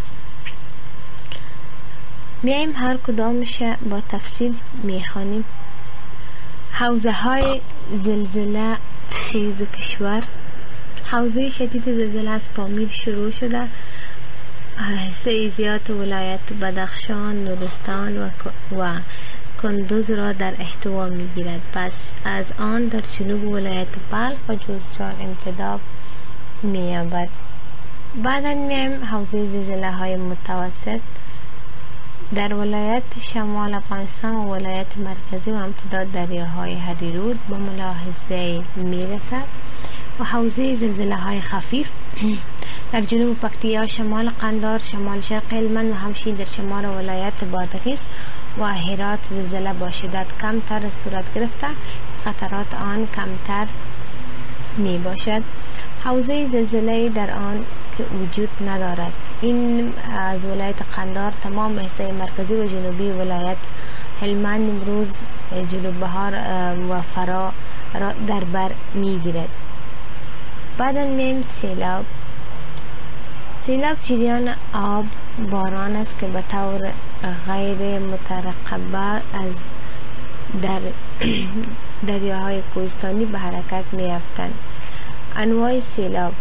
میایم هر کدامش با تفصیل میخوانیم. حوزه های زلزله خیز کشور. حوزه شدید زلزله از پامیر شروع شده، سیزیات ولایت بدخشان، نورستان و, و کندوز را در احتوا می گیرد. پس از آن در جنوب ولایت بلخ و جوزجان امتداد می یابد. بعدا میایم حوزه زلزله های متوسط. در ولایت شمال افغانستان و ولایت مرکزی و امتداد دریاهای هریرود به ملاحظه می رسد. و حوزه زلزله های خفیف در جنوب پکتیا، شمال قندهار، شمال شرق هلمند و همچنین در شمال ولایت بادغیس و هرات زلزله با شدت کمتر صورت گرفته، خطرات آن کمتر می باشد. حوزه زلزله در آن که وجود ندارد. این از ولایت قندهار تمام حصه مرکزی و جنوبی ولایت هلمند امروز جلو بهار و فرا را در بر میگیرد. بعد میم سیلاب. سیلاب جریان آب باران است که به طور غیر مترقبه از در دریاهای کوهستانی به حرکت می افتند. انواع سیلاب.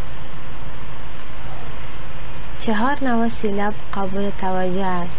چهار نوع سیلاب قابل توجه است.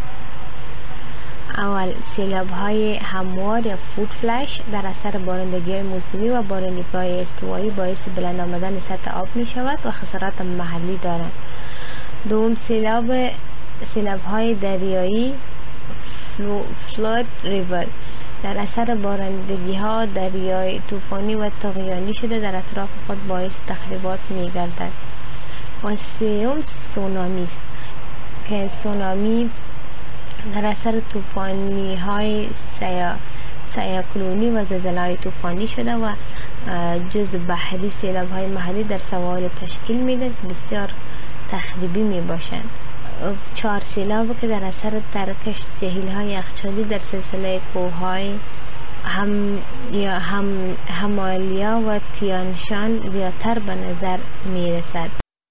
اول سیلاب های هموار یا فود فلش در اثر بارندگی موسمی و بارندگی استوایی باعث بلند آمدن سطح آب می شود و خسارات محلی دارند. دوم سیلاب سیلاب های دریایی فلود ریور در اثر بارندگی ها دریای طوفانی و طغیانی شده در اطراف خود باعث تخریبات می گردد. و سوم سونامی است که سونامی در اثر طوفانی های سیا سیاکلونی و زلزله های طوفانی شده و جز بحری سیلاب های محلی در سواحل تشکیل میده که بسیار تخریبی می باشند. چهار سیلاب که در اثر ترکش جهیل های یخچالی در سلسله کوه های هم یا هم همالیا و تیانشان زیادتر به نظر می رسد.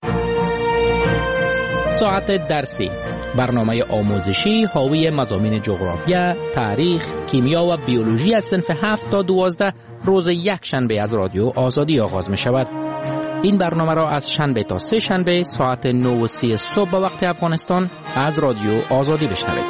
ساعت درسی، برنامه آموزشی حاوی مضامین جغرافیا، تاریخ، کیمیا و بیولوژی از صنف هفت تا دوازده روز یک شنبه از رادیو آزادی آغاز می شود. این برنامه را از شنبه تا سه شنبه ساعت نه و سی صبح به وقت افغانستان از رادیو آزادی بشنوید.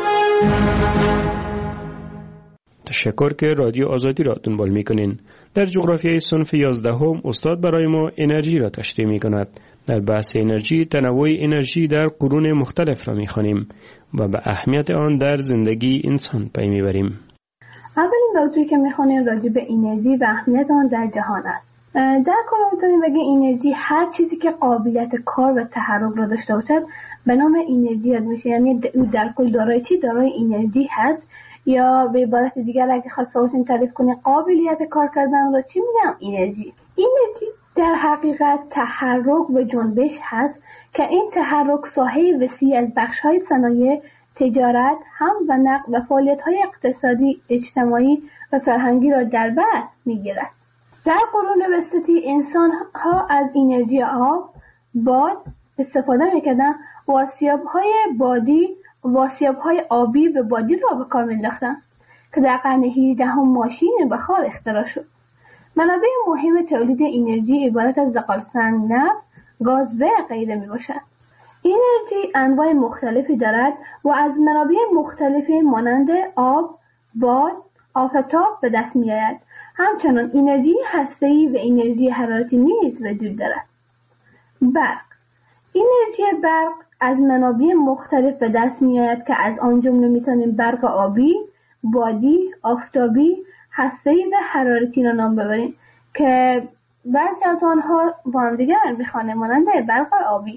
تشکر که رادیو آزادی را دنبال میکنین. در جغرافیای صنف یازده هم استاد برای ما انرژی را تشریح می کند. در بحث انرژی تنوع انرژی در قرون مختلف را می خوانیم و به اهمیت آن در زندگی انسان پی می بریم. اولین موضوعی که می خوانیم راجع به انرژی و اهمیت آن در جهان است. در کل میتونیم بگیم انرژی هر چیزی که قابلیت کار و تحرک را داشته باشد به نام انرژی یاد میشه. یعنی در کل دارای چی دارای انرژی هست، یا به عبارت دیگر اگه خواسته باشیم تعریف کنیم قابلیت کار کردن را چی میگم؟ انرژی. انرژی در حقیقت تحرک و جنبش هست که این تحرک ساحه وسیع از بخش‌های صنایع، تجارت، هم و نقل و فعالیت‌های اقتصادی، اجتماعی و فرهنگی را در بر می‌گیرد. در قرون وسطی انسان‌ها از انرژی آب، باد استفاده می‌کردند و آسیاب‌های بادی و آسیاب‌های آبی و بادی را به کار می‌انداختند که در قرن هجدهم ماشین بخار اختراع شد. منابع مهم تولید انرژی عبارت از زغالسنگ، نفت، گاز و غیره میباشد. انرژی انواع مختلفی دارد و از منابع مختلفی مانند آب، باد، آفتاب به دست میآید. همچنان انرژی هسته‌ای و انرژی حرارتی نیز وجود دارد. برق. انرژی برق از منابع مختلف به دست میآید که از آن جمله میتونیم برق آبی، بادی، آفتابی، هسته‌ای و حرارتی را نام ببریم که بعضی از آنها با هم دیگر میخوانیم، مانند برق آبی.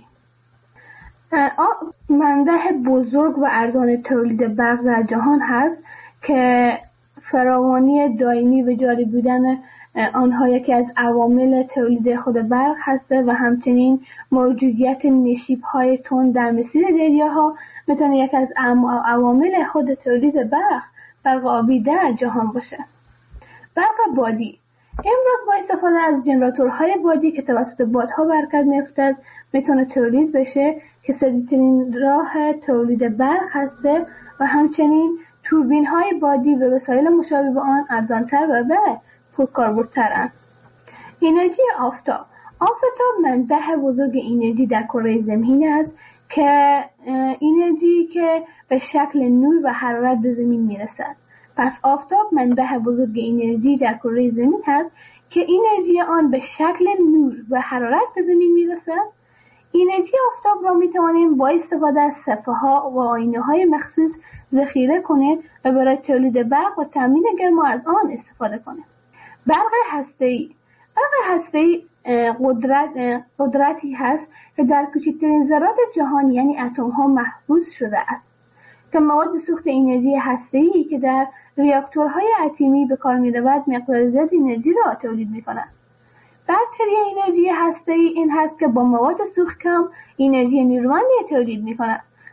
منبع بزرگ و ارزان تولید برق در جهان هست که فراوانی دائمی و جاری بودن آنها یکی از عوامل تولید خود برق هست و همچنین موجودیت نشیب‌های تند در مسیر دریاها میتونه یکی از عوامل خود تولید برق برق آبی در جهان باشه. برق بادی. امروز با استفاده از ژنراتورهای بادی که توسط بادها به حرکت می‌افتد میتونه تولید بشه که سریع‌ترین راه تولید برق هسته و همچنین توربین‌های بادی و وسایل مشابه به آن ارزان‌تر و به پرکاربردترند. انرژی آفتاب. آفتاب منبع بزرگ انرژی در کره زمین است که انرژی که به شکل نور و حرارت به زمین میرسد. پس آفتاب منبع بزرگ انرژی در کره زمین است که انرژی آن به شکل نور و حرارت به زمین میرسد. انرژی آفتاب را میتوانیم با استفاده از صفحه‌ها و آینه‌های مخصوص ذخیره کنیم و برای تولید برق و تامین گرما از آن استفاده کنیم. برق هسته‌ای. برق هسته‌ای قدرت قدرتی هست که در کوچکترین ذرات جهان یعنی اتم‌ها محفوظ شده است که مواد سوخت انرژی هسته‌ای که در ریاکتورهای اتمی به کار می‌رود مقدار زیاد انرژی را تولید می‌کند. برتری انرژی هسته‌ای این هست که با مواد سوخت کم انرژی نیرومندی تولید می‌کند.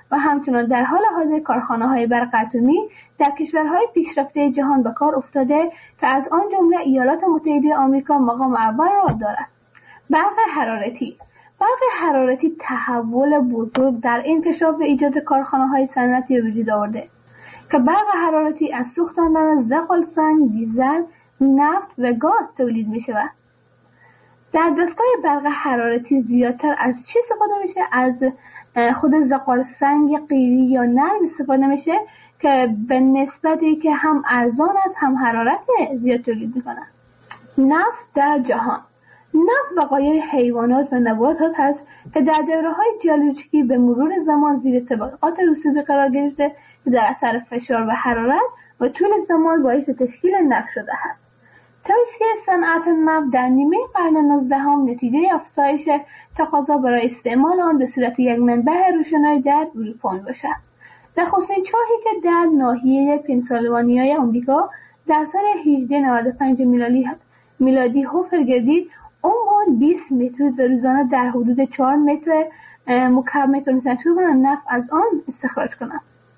و همچنان در حال حاضر کارخانه‌های برق اتمی در کشورهای پیشرفته جهان به کار افتاده که از آن جمله ایالات متحده آمریکا مقام اول را دارد. برق حرارتی برق حرارتی تحول بزرگ در انکشاف و ایجاد کارخانه‌های صنعتی وجود آورده که برق حرارتی از سوختاندن زغالسنگ، دیزل، نفت و گاز تولید می‌شود. در دستگاه برق حرارتی زیادتر از چی استفاده میشه؟ از خود زغالسنگ قیری یا نرم استفاده میشه که به نسبتی که هم ارزان است هم حرارت زیاد تولید میکنه. نفت در جهان نفت بقایای حیوانات و نباتات هست که در دوره‌های ژئولوژیکی به مرور زمان زیر طبقات رسوبی قرار گرفته که در اثر فشار و حرارت و طول زمان باعث تشکیل نفت شده است. توسعه صنعت نفت در نیمه قرن نوزدهم نتیجه افزایش تقاضا برای استعمال آن به صورت یک منبع روشنایی در اروپا میباشد. نخستین چاهی که در ناحیه پنسیلوانیای آمریکا در سال هجده نود و پنج میلادی میلادی حفر گردید، عمق بیست متر و روزانه در حدود چهار متر مکعب متر مثلا شروع کنند نفت از آن استخراج کنند.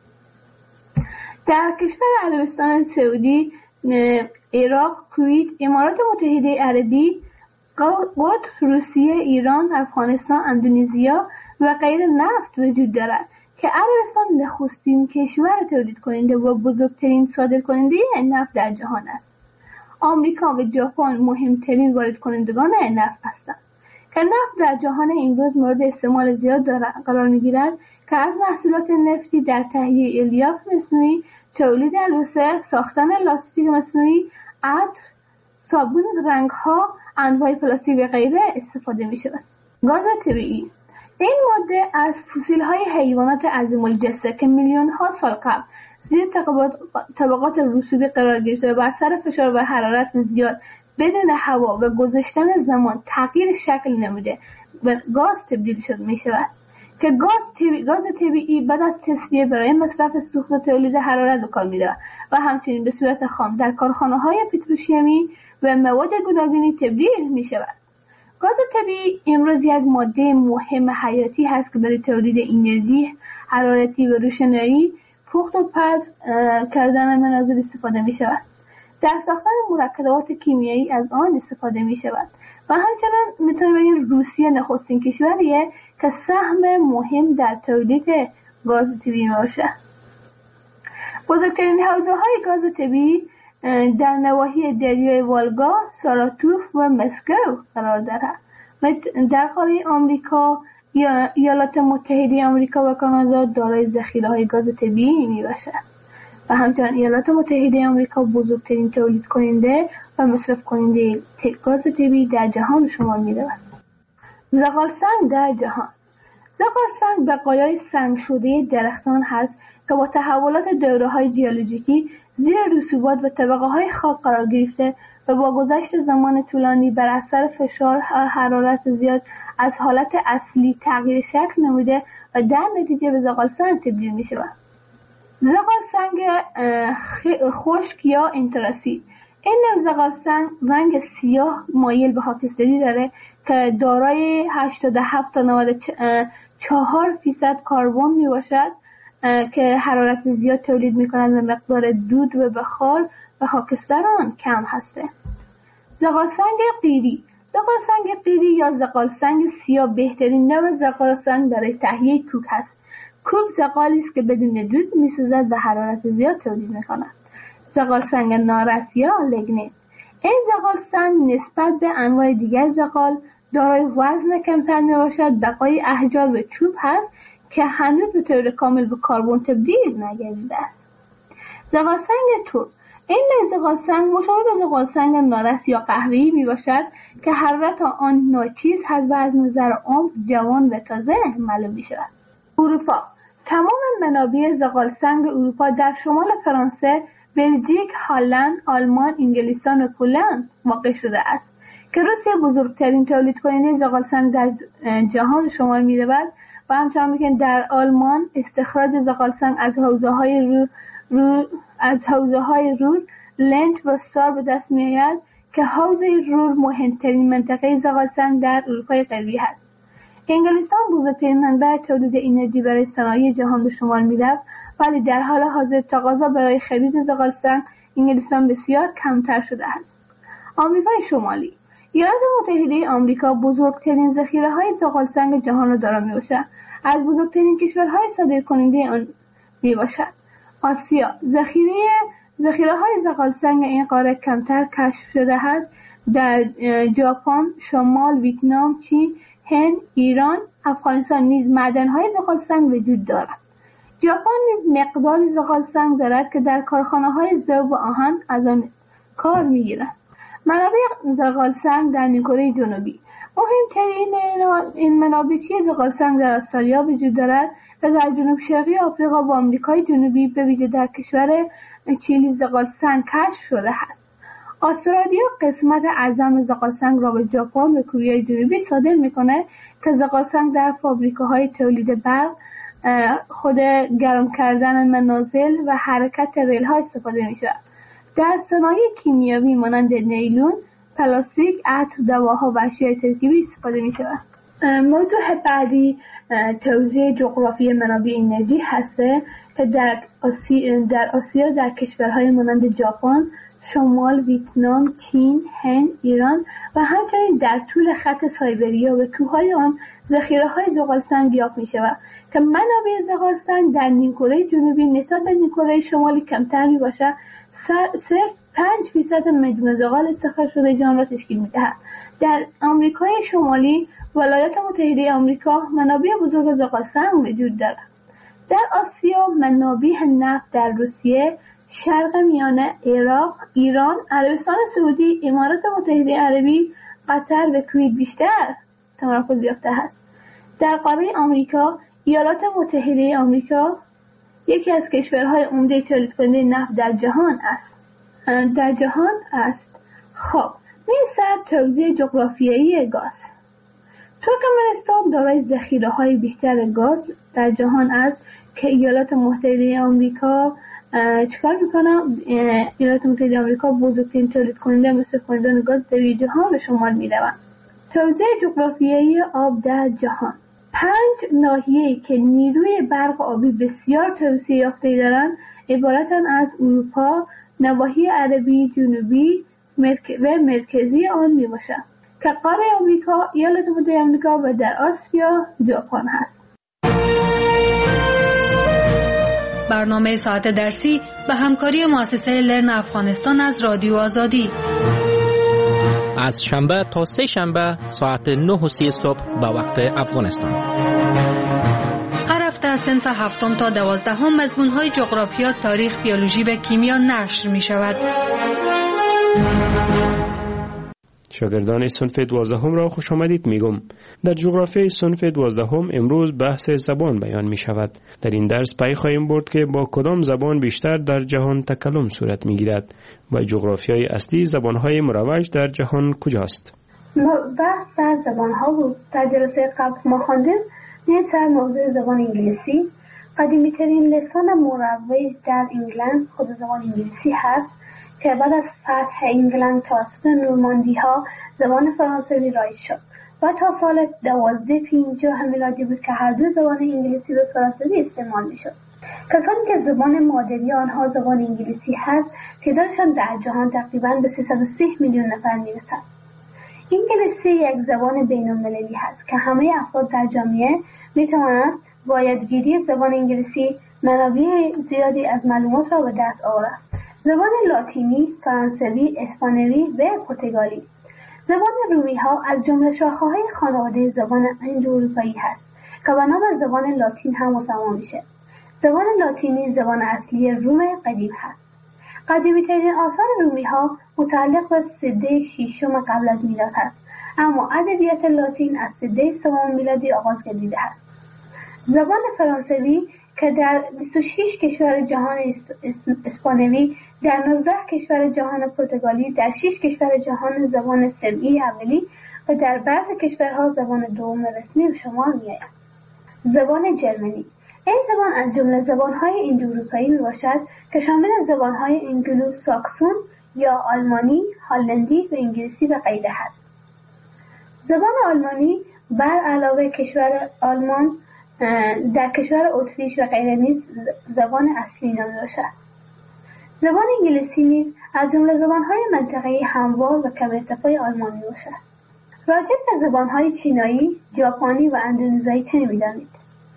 در کشور عربستان سعودی، عراق، کویت، امارات متحده عربی، قطر، روسیه، ایران، افغانستان، اندونزیا و غیره نفت وجود دارد که عربستان نخستین کشور تولید کننده و بزرگترین صادر کننده نفت در جهان است. آمریکا و ژاپن مهمترین وارد کنندگان نفت هستند که نفت در جهان امروز مورد استعمال زیاد قرار می‌گیرد که از محصولات نفتی در تهیه الیاف مصنوعی، تولید الوسه، ساختن لاستیک مصنوعی، عطر، صابون رنگ‌ها، انواع پلاستیک و غیره استفاده می‌شود. گاز طبیعی این ماده از فسیل‌های حیوانات عظیم‌الجثه که میلیون‌ها سال قبل زیر طبقات, طبقات رسوبی قرار گرفته و با اثر فشار و حرارت زیاد بدون هوا و گذشتن زمان تغییر شکل نموده و گاز تبدیل شد می‌شود که گاز طبیعی گاز طبیعی بعد از تصفیه برای مصرف سوخت و تولید حرارت به کار می‌رود و همچنین به صورت خام در کارخانه‌های پتروشیمی و مواد گوناگونی تبدیل می‌شود. گاز طبیعی امروز یک ماده مهم حیاتی هست که برای تولید انرژی حرارتی و روشنایی، پخت و پز کردن منازل استفاده می شود. در ساختن مرکبات کیمیایی از آن استفاده می شود و همچنان میتونه بگیم روسیه نخستین کشوریه که سهم مهم در تولید گاز طبیعی باشد. بزرگترین حوزه‌های گاز طبیعی در نواحی دریای والگا، ساراتوف و مسکو قرار دارد. در قاره آمریکا، ایالات متحده آمریکا و کانادا دارای ذخیره‌های گاز طبیعی میباشد و همچنین ایالات متحده آمریکا بزرگترین تولید کننده و مصرف کننده گاز طبیعی در جهان شمار می‌رود. زغالسنگ در جهان زغالسنگ بقایای سنگ شده درختان هست که با تحولات دوره‌های ژئولوژیکی زیر رسوبات و طبقه‌های خاک قرار گرفته و با گذشت زمان طولانی بر اثر فشار و حرارت زیاد از حالت اصلی تغییر شکل نموده و در نتیجه به زغالسنگ تبدیل می‌شود. زغالسنگ خشک یا انتراسید این نوع زغالسنگ رنگ سیاه مایل به خاکستری داره که دارای هشتاد و هفت تا نود و چهار درصد کربن میباشد که حرارت زیاد تولید میکنند و مقدار دود و بخار و خاکستر آن کم هسته. زغالسنگ قیری زغالسنگ قیری یا زغالسنگ سیاه بهترین نوع زغالسنگ برای تهیه کوک است. کوک زغالی است که بدون دود میسوزد و حرارت زیاد تولید میکند. زغالسنگ نارس یا لگنیت این زغالسنگ نسبت به انواع دیگر زغال دارای وزن کمتر میباشد، بقای احجار و چوب هست که هنوز به طور کامل به کربن تبدیل نگردیده است. زغالسنگ ترک این نوع زغالسنگ مشابه به زغالسنگ نارس یا قهوه‌ای میباشد که حرارت آن ناچیز هست و از نظر عمق جوان و تازه معلوم میشود. اروپا تمام منابع زغالسنگ اروپا در شمال فرانسه، بلژیک، هلند، آلمان، انگلستان و پولند واقع شده است که روسیه بزرگترین تولید کننده زغالسنگ در جهان شمار می‌رود و همچنین که در آلمان استخراج زغالسنگ از حوزه‌های رو, رو از حوزه‌های رور، لنت و سار به دست می‌آید که حوزه رور مهمترین منطقه زغالسنگ در اروپای غربی است. انگلستان بزرگترین منبع تولید انرژی برای صنایع جهان به شمار می‌رفت، ولی در حال حاضر تقاضا برای خرید زغالسنگ انگلستان بسیار کمتر شده است. آمریکای شمالی ایالات متحده آمریکا بزرگترین ذخیره‌های زغالسنگ جهان را دارا میباشد. از بزرگترین کشورهای صادرکننده آن میباشد. آسیا ذخیره ذخیره‌های زغالسنگ این قاره کمتر کشف شده است. در ژاپن، شمال، ویتنام، چین، هند، ایران، افغانستان نیز معدن‌های زغالسنگ وجود دارد. ژاپن نیز مقداری زغالسنگ دارد که در کارخانه‌های ذوب و آهن از آن کار می‌گیرند. منابع زغالسنگ در نیمکره جنوبی مهمترین این منابع زغالسنگ در استرالیا وجود دارد و در جنوب شرقی آفریقا و آمریکای جنوبی به ویژه در کشور چیلی زغالسنگ کشف شده است. استرالیا قسمت اعظم زغالسنگ را به ژاپن و کره جنوبی صادر می‌کند که زغالسنگ در فابریکه‌های تولید برق، خود گرم کردن منازل و حرکت ریل‌ها استفاده می‌شود. در صنایع کیمیایی مانند نیلون، پلاستیک، عطر، دواها و اشیاء ترکیبی استفاده می‌شود. موضوع بعدی توزیع جغرافی منابع انرژی هسته که در آسیا در آسیا در کشورهای مانند ژاپن، شمال، ویتنام، چین، هند، ایران و همچنین در طول خط سایبریا و کوههای آن ذخیره‌های زغالسنگ یافت می‌شود که منابع زغالسنگ در نیمکره جنوبی نسبت به نیمکره شمالی کمتر می‌باشد. صرف پنج درصد مجموع زغال استخراج شده جهان را تشکیل می‌دهد. در آمریکای شمالی ولایات متحده آمریکا منابع بزرگ زغالسنگ وجود دارد. در آسیا منابع نفت در روسیه، شرق میانه، عراق، ایران، عربستان سعودی، امارات متحده عربی، قطر و کویت بیشتر تمرکز یافته است. در قاره آمریکا ایالات متحده آمریکا یکی از کشورهای عمده تولید کننده نفت در جهان است. در جهان است. خب می‌رسد توزیع جغرافیایی گاز. ترکمنستان دارای ذخیره‌های بیشتر گاز در جهان است که ایالات متحده آمریکا چیکار میکنه؟ ایالات متحده آمریکا بزرگترین تولید کننده مصرف کنندگان گاز در جهان به شمار میروند. توزیع جغرافیایی آب در جهان. پنج ناحیه‌ای که نیروی برق آبی بسیار توسعه یافته دارند عبارتند از اروپا، نواحی عربی جنوبی و مرکزی آن میباشند که قاره آمریکا، ایالات متحده آمریکا و در آسیا ژاپن هست. برنامه ساعت درسی به همکاری مؤسسه لرن افغانستان از رادیو آزادی از شنبه تا سه شنبه ساعت نه و سی صبح به وقت افغانستان. هر هفته صنف هفتم تا دوازدهم مضمون‌های جغرافیا، تاریخ، بیولوژی و کیمیا نشر می شود. شاگردان صنف دوازدهم را خوش آمدید میگم. در جغرافیای صنف دوازدهم امروز بحث زبان بیان می شود. در این درس پی خواهیم برد که با کدام زبان بیشتر در جهان تکلم صورت می گیرد و جغرافیای اصلی زبانهای مروج در جهان کجاست. بحث در زبانها بود. در جلسه قبل ما خواندیم نیز سر موضوع زبان انگلیسی. قدیمی ترین لسان مروج در انگلند خود زبان انگلیسی هست که بعد از فتح انگلند توسط نورماندی ها زبان فرانسوی رایج شد و تا سال دوازده پنجاه میلادی بود که هر دو زبان انگلیسی و فرانسوی استعمال می شد. کسانی که زبان مادری آنها زبان انگلیسی هست تعدادشان در جهان تقریباً به سیصد و سی میلیون نفر می رسد. انگلیسی یک زبان بین المللی هست که همه افراد در جامعه می توانند با یادگیری زبان انگلیسی منابع زیادی از معلومات را به دست آورند. زبان لاتینی، فرانسوی، اسپانیایی و پرتغالی. زبان رومی ها از جمله شاخه‌های خانواده زبان اندواروپایی هست که به نام زبان لاتین هم مسما میشه. زبان لاتینی زبان اصلی روم قدیم هست. قدیمی ترین آثار رومی ها متعلق به سده ششم قبل از میلاد هست، اما ادبیات لاتین از سده سوم میلادی آغاز گردیده است. زبان فرانسوی که در بیست و شش کشور جهان اسپانیایی، در نوزده کشور جهان پرتغالی، در شش کشور جهان زبان سمعی اولی و در بعضی کشورها زبان دوم رسمی به شمار می‌آید. زبان جرمنی این زبان از جمله زبان‌های اندواروپایی میباشد که شامل زبان‌های انگلو ساکسون یا آلمانی، هلندی و انگلیسی به قیده است. زبان آلمانی بر علاوه کشور آلمان در کشور اتریش و غیره نیز زبان اصلی نامیده باشد. زبان انگلیسی نیز از جمله زبان‌های منطقه‌ای هموار و کم ارتفاع آلمان میباشد. راجع به زبان‌های چینایی، ژاپنی و اندونزیایی چه می‌دانید؟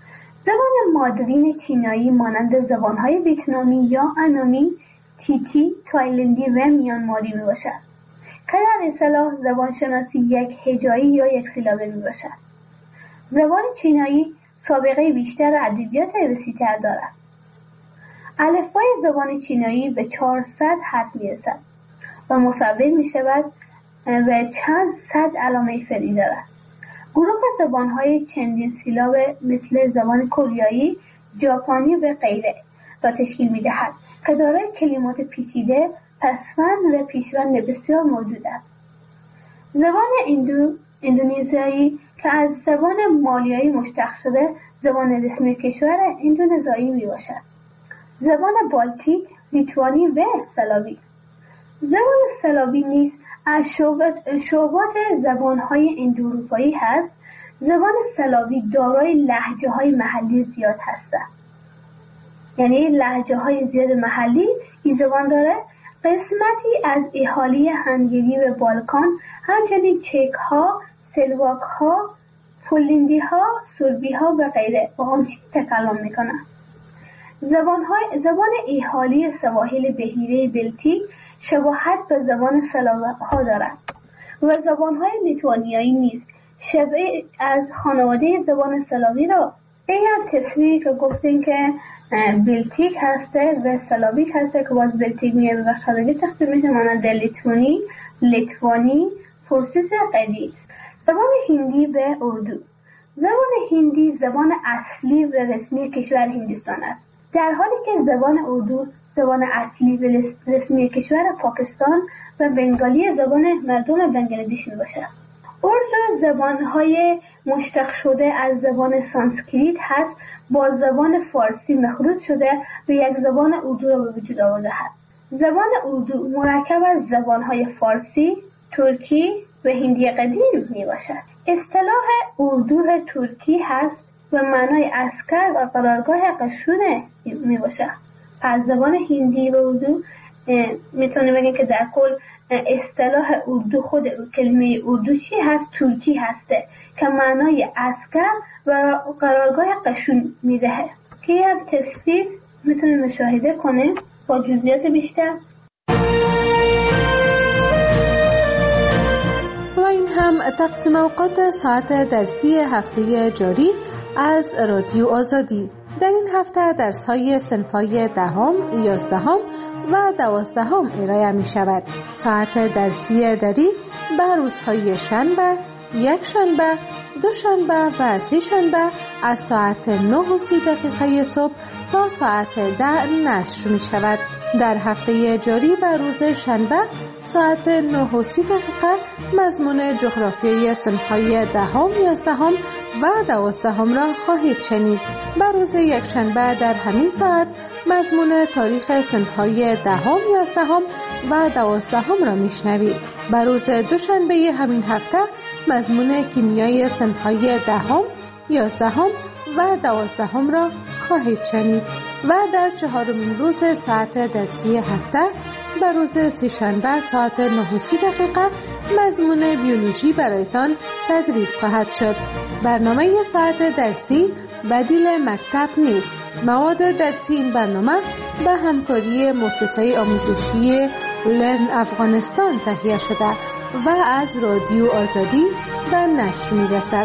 زبان مادرین چینایی مانند زبان‌های ویتنامی یا انامی، تیتی، تایلندی و میانماری میباشد که در اصطلاح زبانشناسی یک هجایی یا یک سیلابه میباشد. زبان چینایی سابقه بیشتر ادبیات وسیع‌تر دارد. الفبای زبان چینایی به چهارصد حرف میرسد و مصور میشود و چند صد علامه فعلی دارد. گروه زبان‌های چندین سیلاب مثل زبان کره، ژاپنی و غیره را تشکیل می‌دهد که دارای کلمات پیچیده، پسوند و پیشوند بسیار موجود است. زبان اندو اندونزیایی که از زبان مالیایی مشتق شده زبان رسمی کشور اندونزیایی میباشد. زبان بالتیک، لیتوانی و سلاوی. زبان سلاوی نیز از شعبات زبان‌های اندواروپایی هست. زبان سلاوی دارای لهجه‌های محلی زیاد هستند. یعنی لهجه‌های زیاد محلی این زبان داره. قسمتی از اهالی هنگری و بالکان، همچنین چک‌ها، سلواک‌ها، پولندی‌ها، سربی‌ها و غیره با آن چیز تکلم می‌کنند. زبان‌های زبان اهالی سواحل بحیره بلتیک شباهت به زبان سلاوها دارد و زبان‌های لیتوانیایی نیز شبیه از خانواده زبان سلاوی را به یک تصویری که گفتیم که بلتیک هسته و سلاویک هسته که باز بلتیک میاد و سلاوی تقسیم میشه مانند لیتوانی، لیتوانی، پرسیس قدیم. زبان هندی و اردو. زبان هندی زبان اصلی و رسمی کشور هندوستان است، در حالی که زبان اردو زبان اصلی و رسمی کشور پاکستان و بنگالی زبان مردم بنگلادش میباشد. اردو زبان‌های مشتق شده از زبان سانسکریت هست، با زبان فارسی مخلوط شده و یک زبان اردو را به وجود آورده است. زبان اردو مرکب از زبان‌های فارسی، ترکی و هندی قدیم میباشد. اصطلاح اردو ترکی هست و معنای عسکر و قرارگاه قشون میباشد. پس زبان هندی و اردو میتونیم بگیم که در کل اصطلاح اردو خود کلمه اردو چی هست؟ ترکی هسته که معنای عسکر و قرارگاه قشون میدهه که یک تصویر میتونیم مشاهده کنیم با جزئیات بیشتر. و این هم تقسیم اوقات ساعت درسی هفته جاری از رادیو آزادی. در این هفته درس‌های صنف‌های دهم، یازدهم و دوازدهم ارائه می‌شود. ساعت درسی دری به روزهای شنبه، یک شنبه، دو شنبه و سه شنبه از ساعت نه و سی دقیقه صبح تا ساعت ده نشر می‌شود. در هفته جاری به روز شنبه ساعت نه و سی دقیقه مضمون جغرافیای صنف‌های دهم، یازدهم و دوازدهم را خواهید شنید. بر روز یکشنبه در همین ساعت مضمون تاریخ صنف‌های دهم، یازدهم و دوازدهم را میشنوید. بر روز دوشنبه همین هفته مضمون کیمیای صنف‌های دهم، یازدهم و دوازدهم را خواهید شنید و در چهارمین روز ساعت درسی هفته بر روز سه‌شنبه ساعت نه و سی دقیقه مضمون بیولوژی برایتان تدریس خواهد شد. برنامه ساعت درسی بدیل مکتب نیست. مواد درسی این برنامه به همکاری مؤسسه آموزشی لرن افغانستان تهیه شده و از رادیو آزادی به نشر می‌رسد.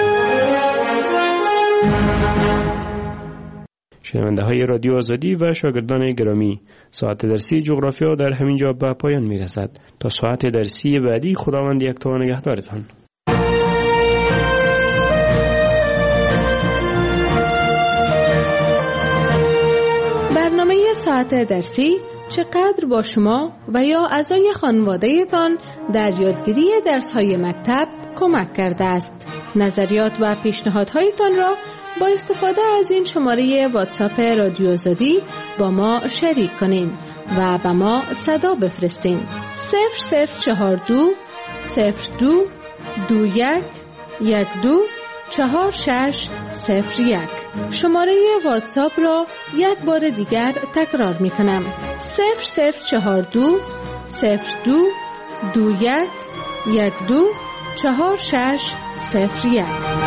شنونده های رادیو آزادی و شاگردان گرامی، ساعت درسی جغرافیا در همین جا به پایان می رسد. تا ساعت درسی بعدی خداوند یکتا و نگهدارتان. برنامه ساعت درسی چقدر با شما و یا اعضای خانواده‌تان در یادگیری درس‌های مکتب کمک کرده است. نظریات و پیشنهادهایتان را با استفاده از این شماره واتساپ رادیو آزادی با ما شریک کنین و به ما صدا بفرستین. صفر صفر چهار دو صفر دو دو یک یک دو چهار شش صفر یک. شماره واتساپ را یک بار دیگر تکرار می کنم: صفر صفر چهار دو صفر دو دو یک یک دو چهار شش صفر یک.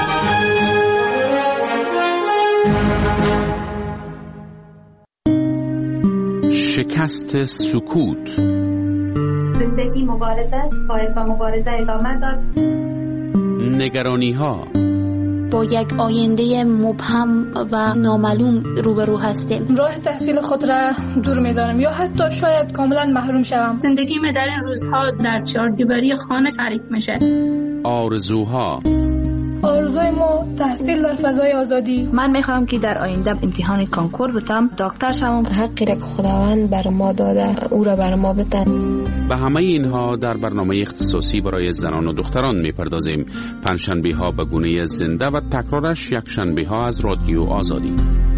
شکست سکوت. زندگی مبارزه باید با مبارزه ادامه داد. نگرانی ها. با یک آینده مبهم و نامعلوم روبرو هستیم. راه تحصیل خود را دور می‌دانم یا حتی شاید کاملا محروم شوم. زندگی من در این روزها در چهاردیواری خانه تعریف میشه. آرزوها. آرزوی ما تحصیل در فضای آزادی. من میخوام که در آینده امتحان کنکور بتم، دکتر شوم. حقی را که خداوند بر ما داده او را بر ما بتن. به همه اینها در برنامه اختصاصی برای زنان و دختران میپردازیم. پنجشنبه ها به گونه زنده و تکرارش یک شنبه ها از رادیو آزادی.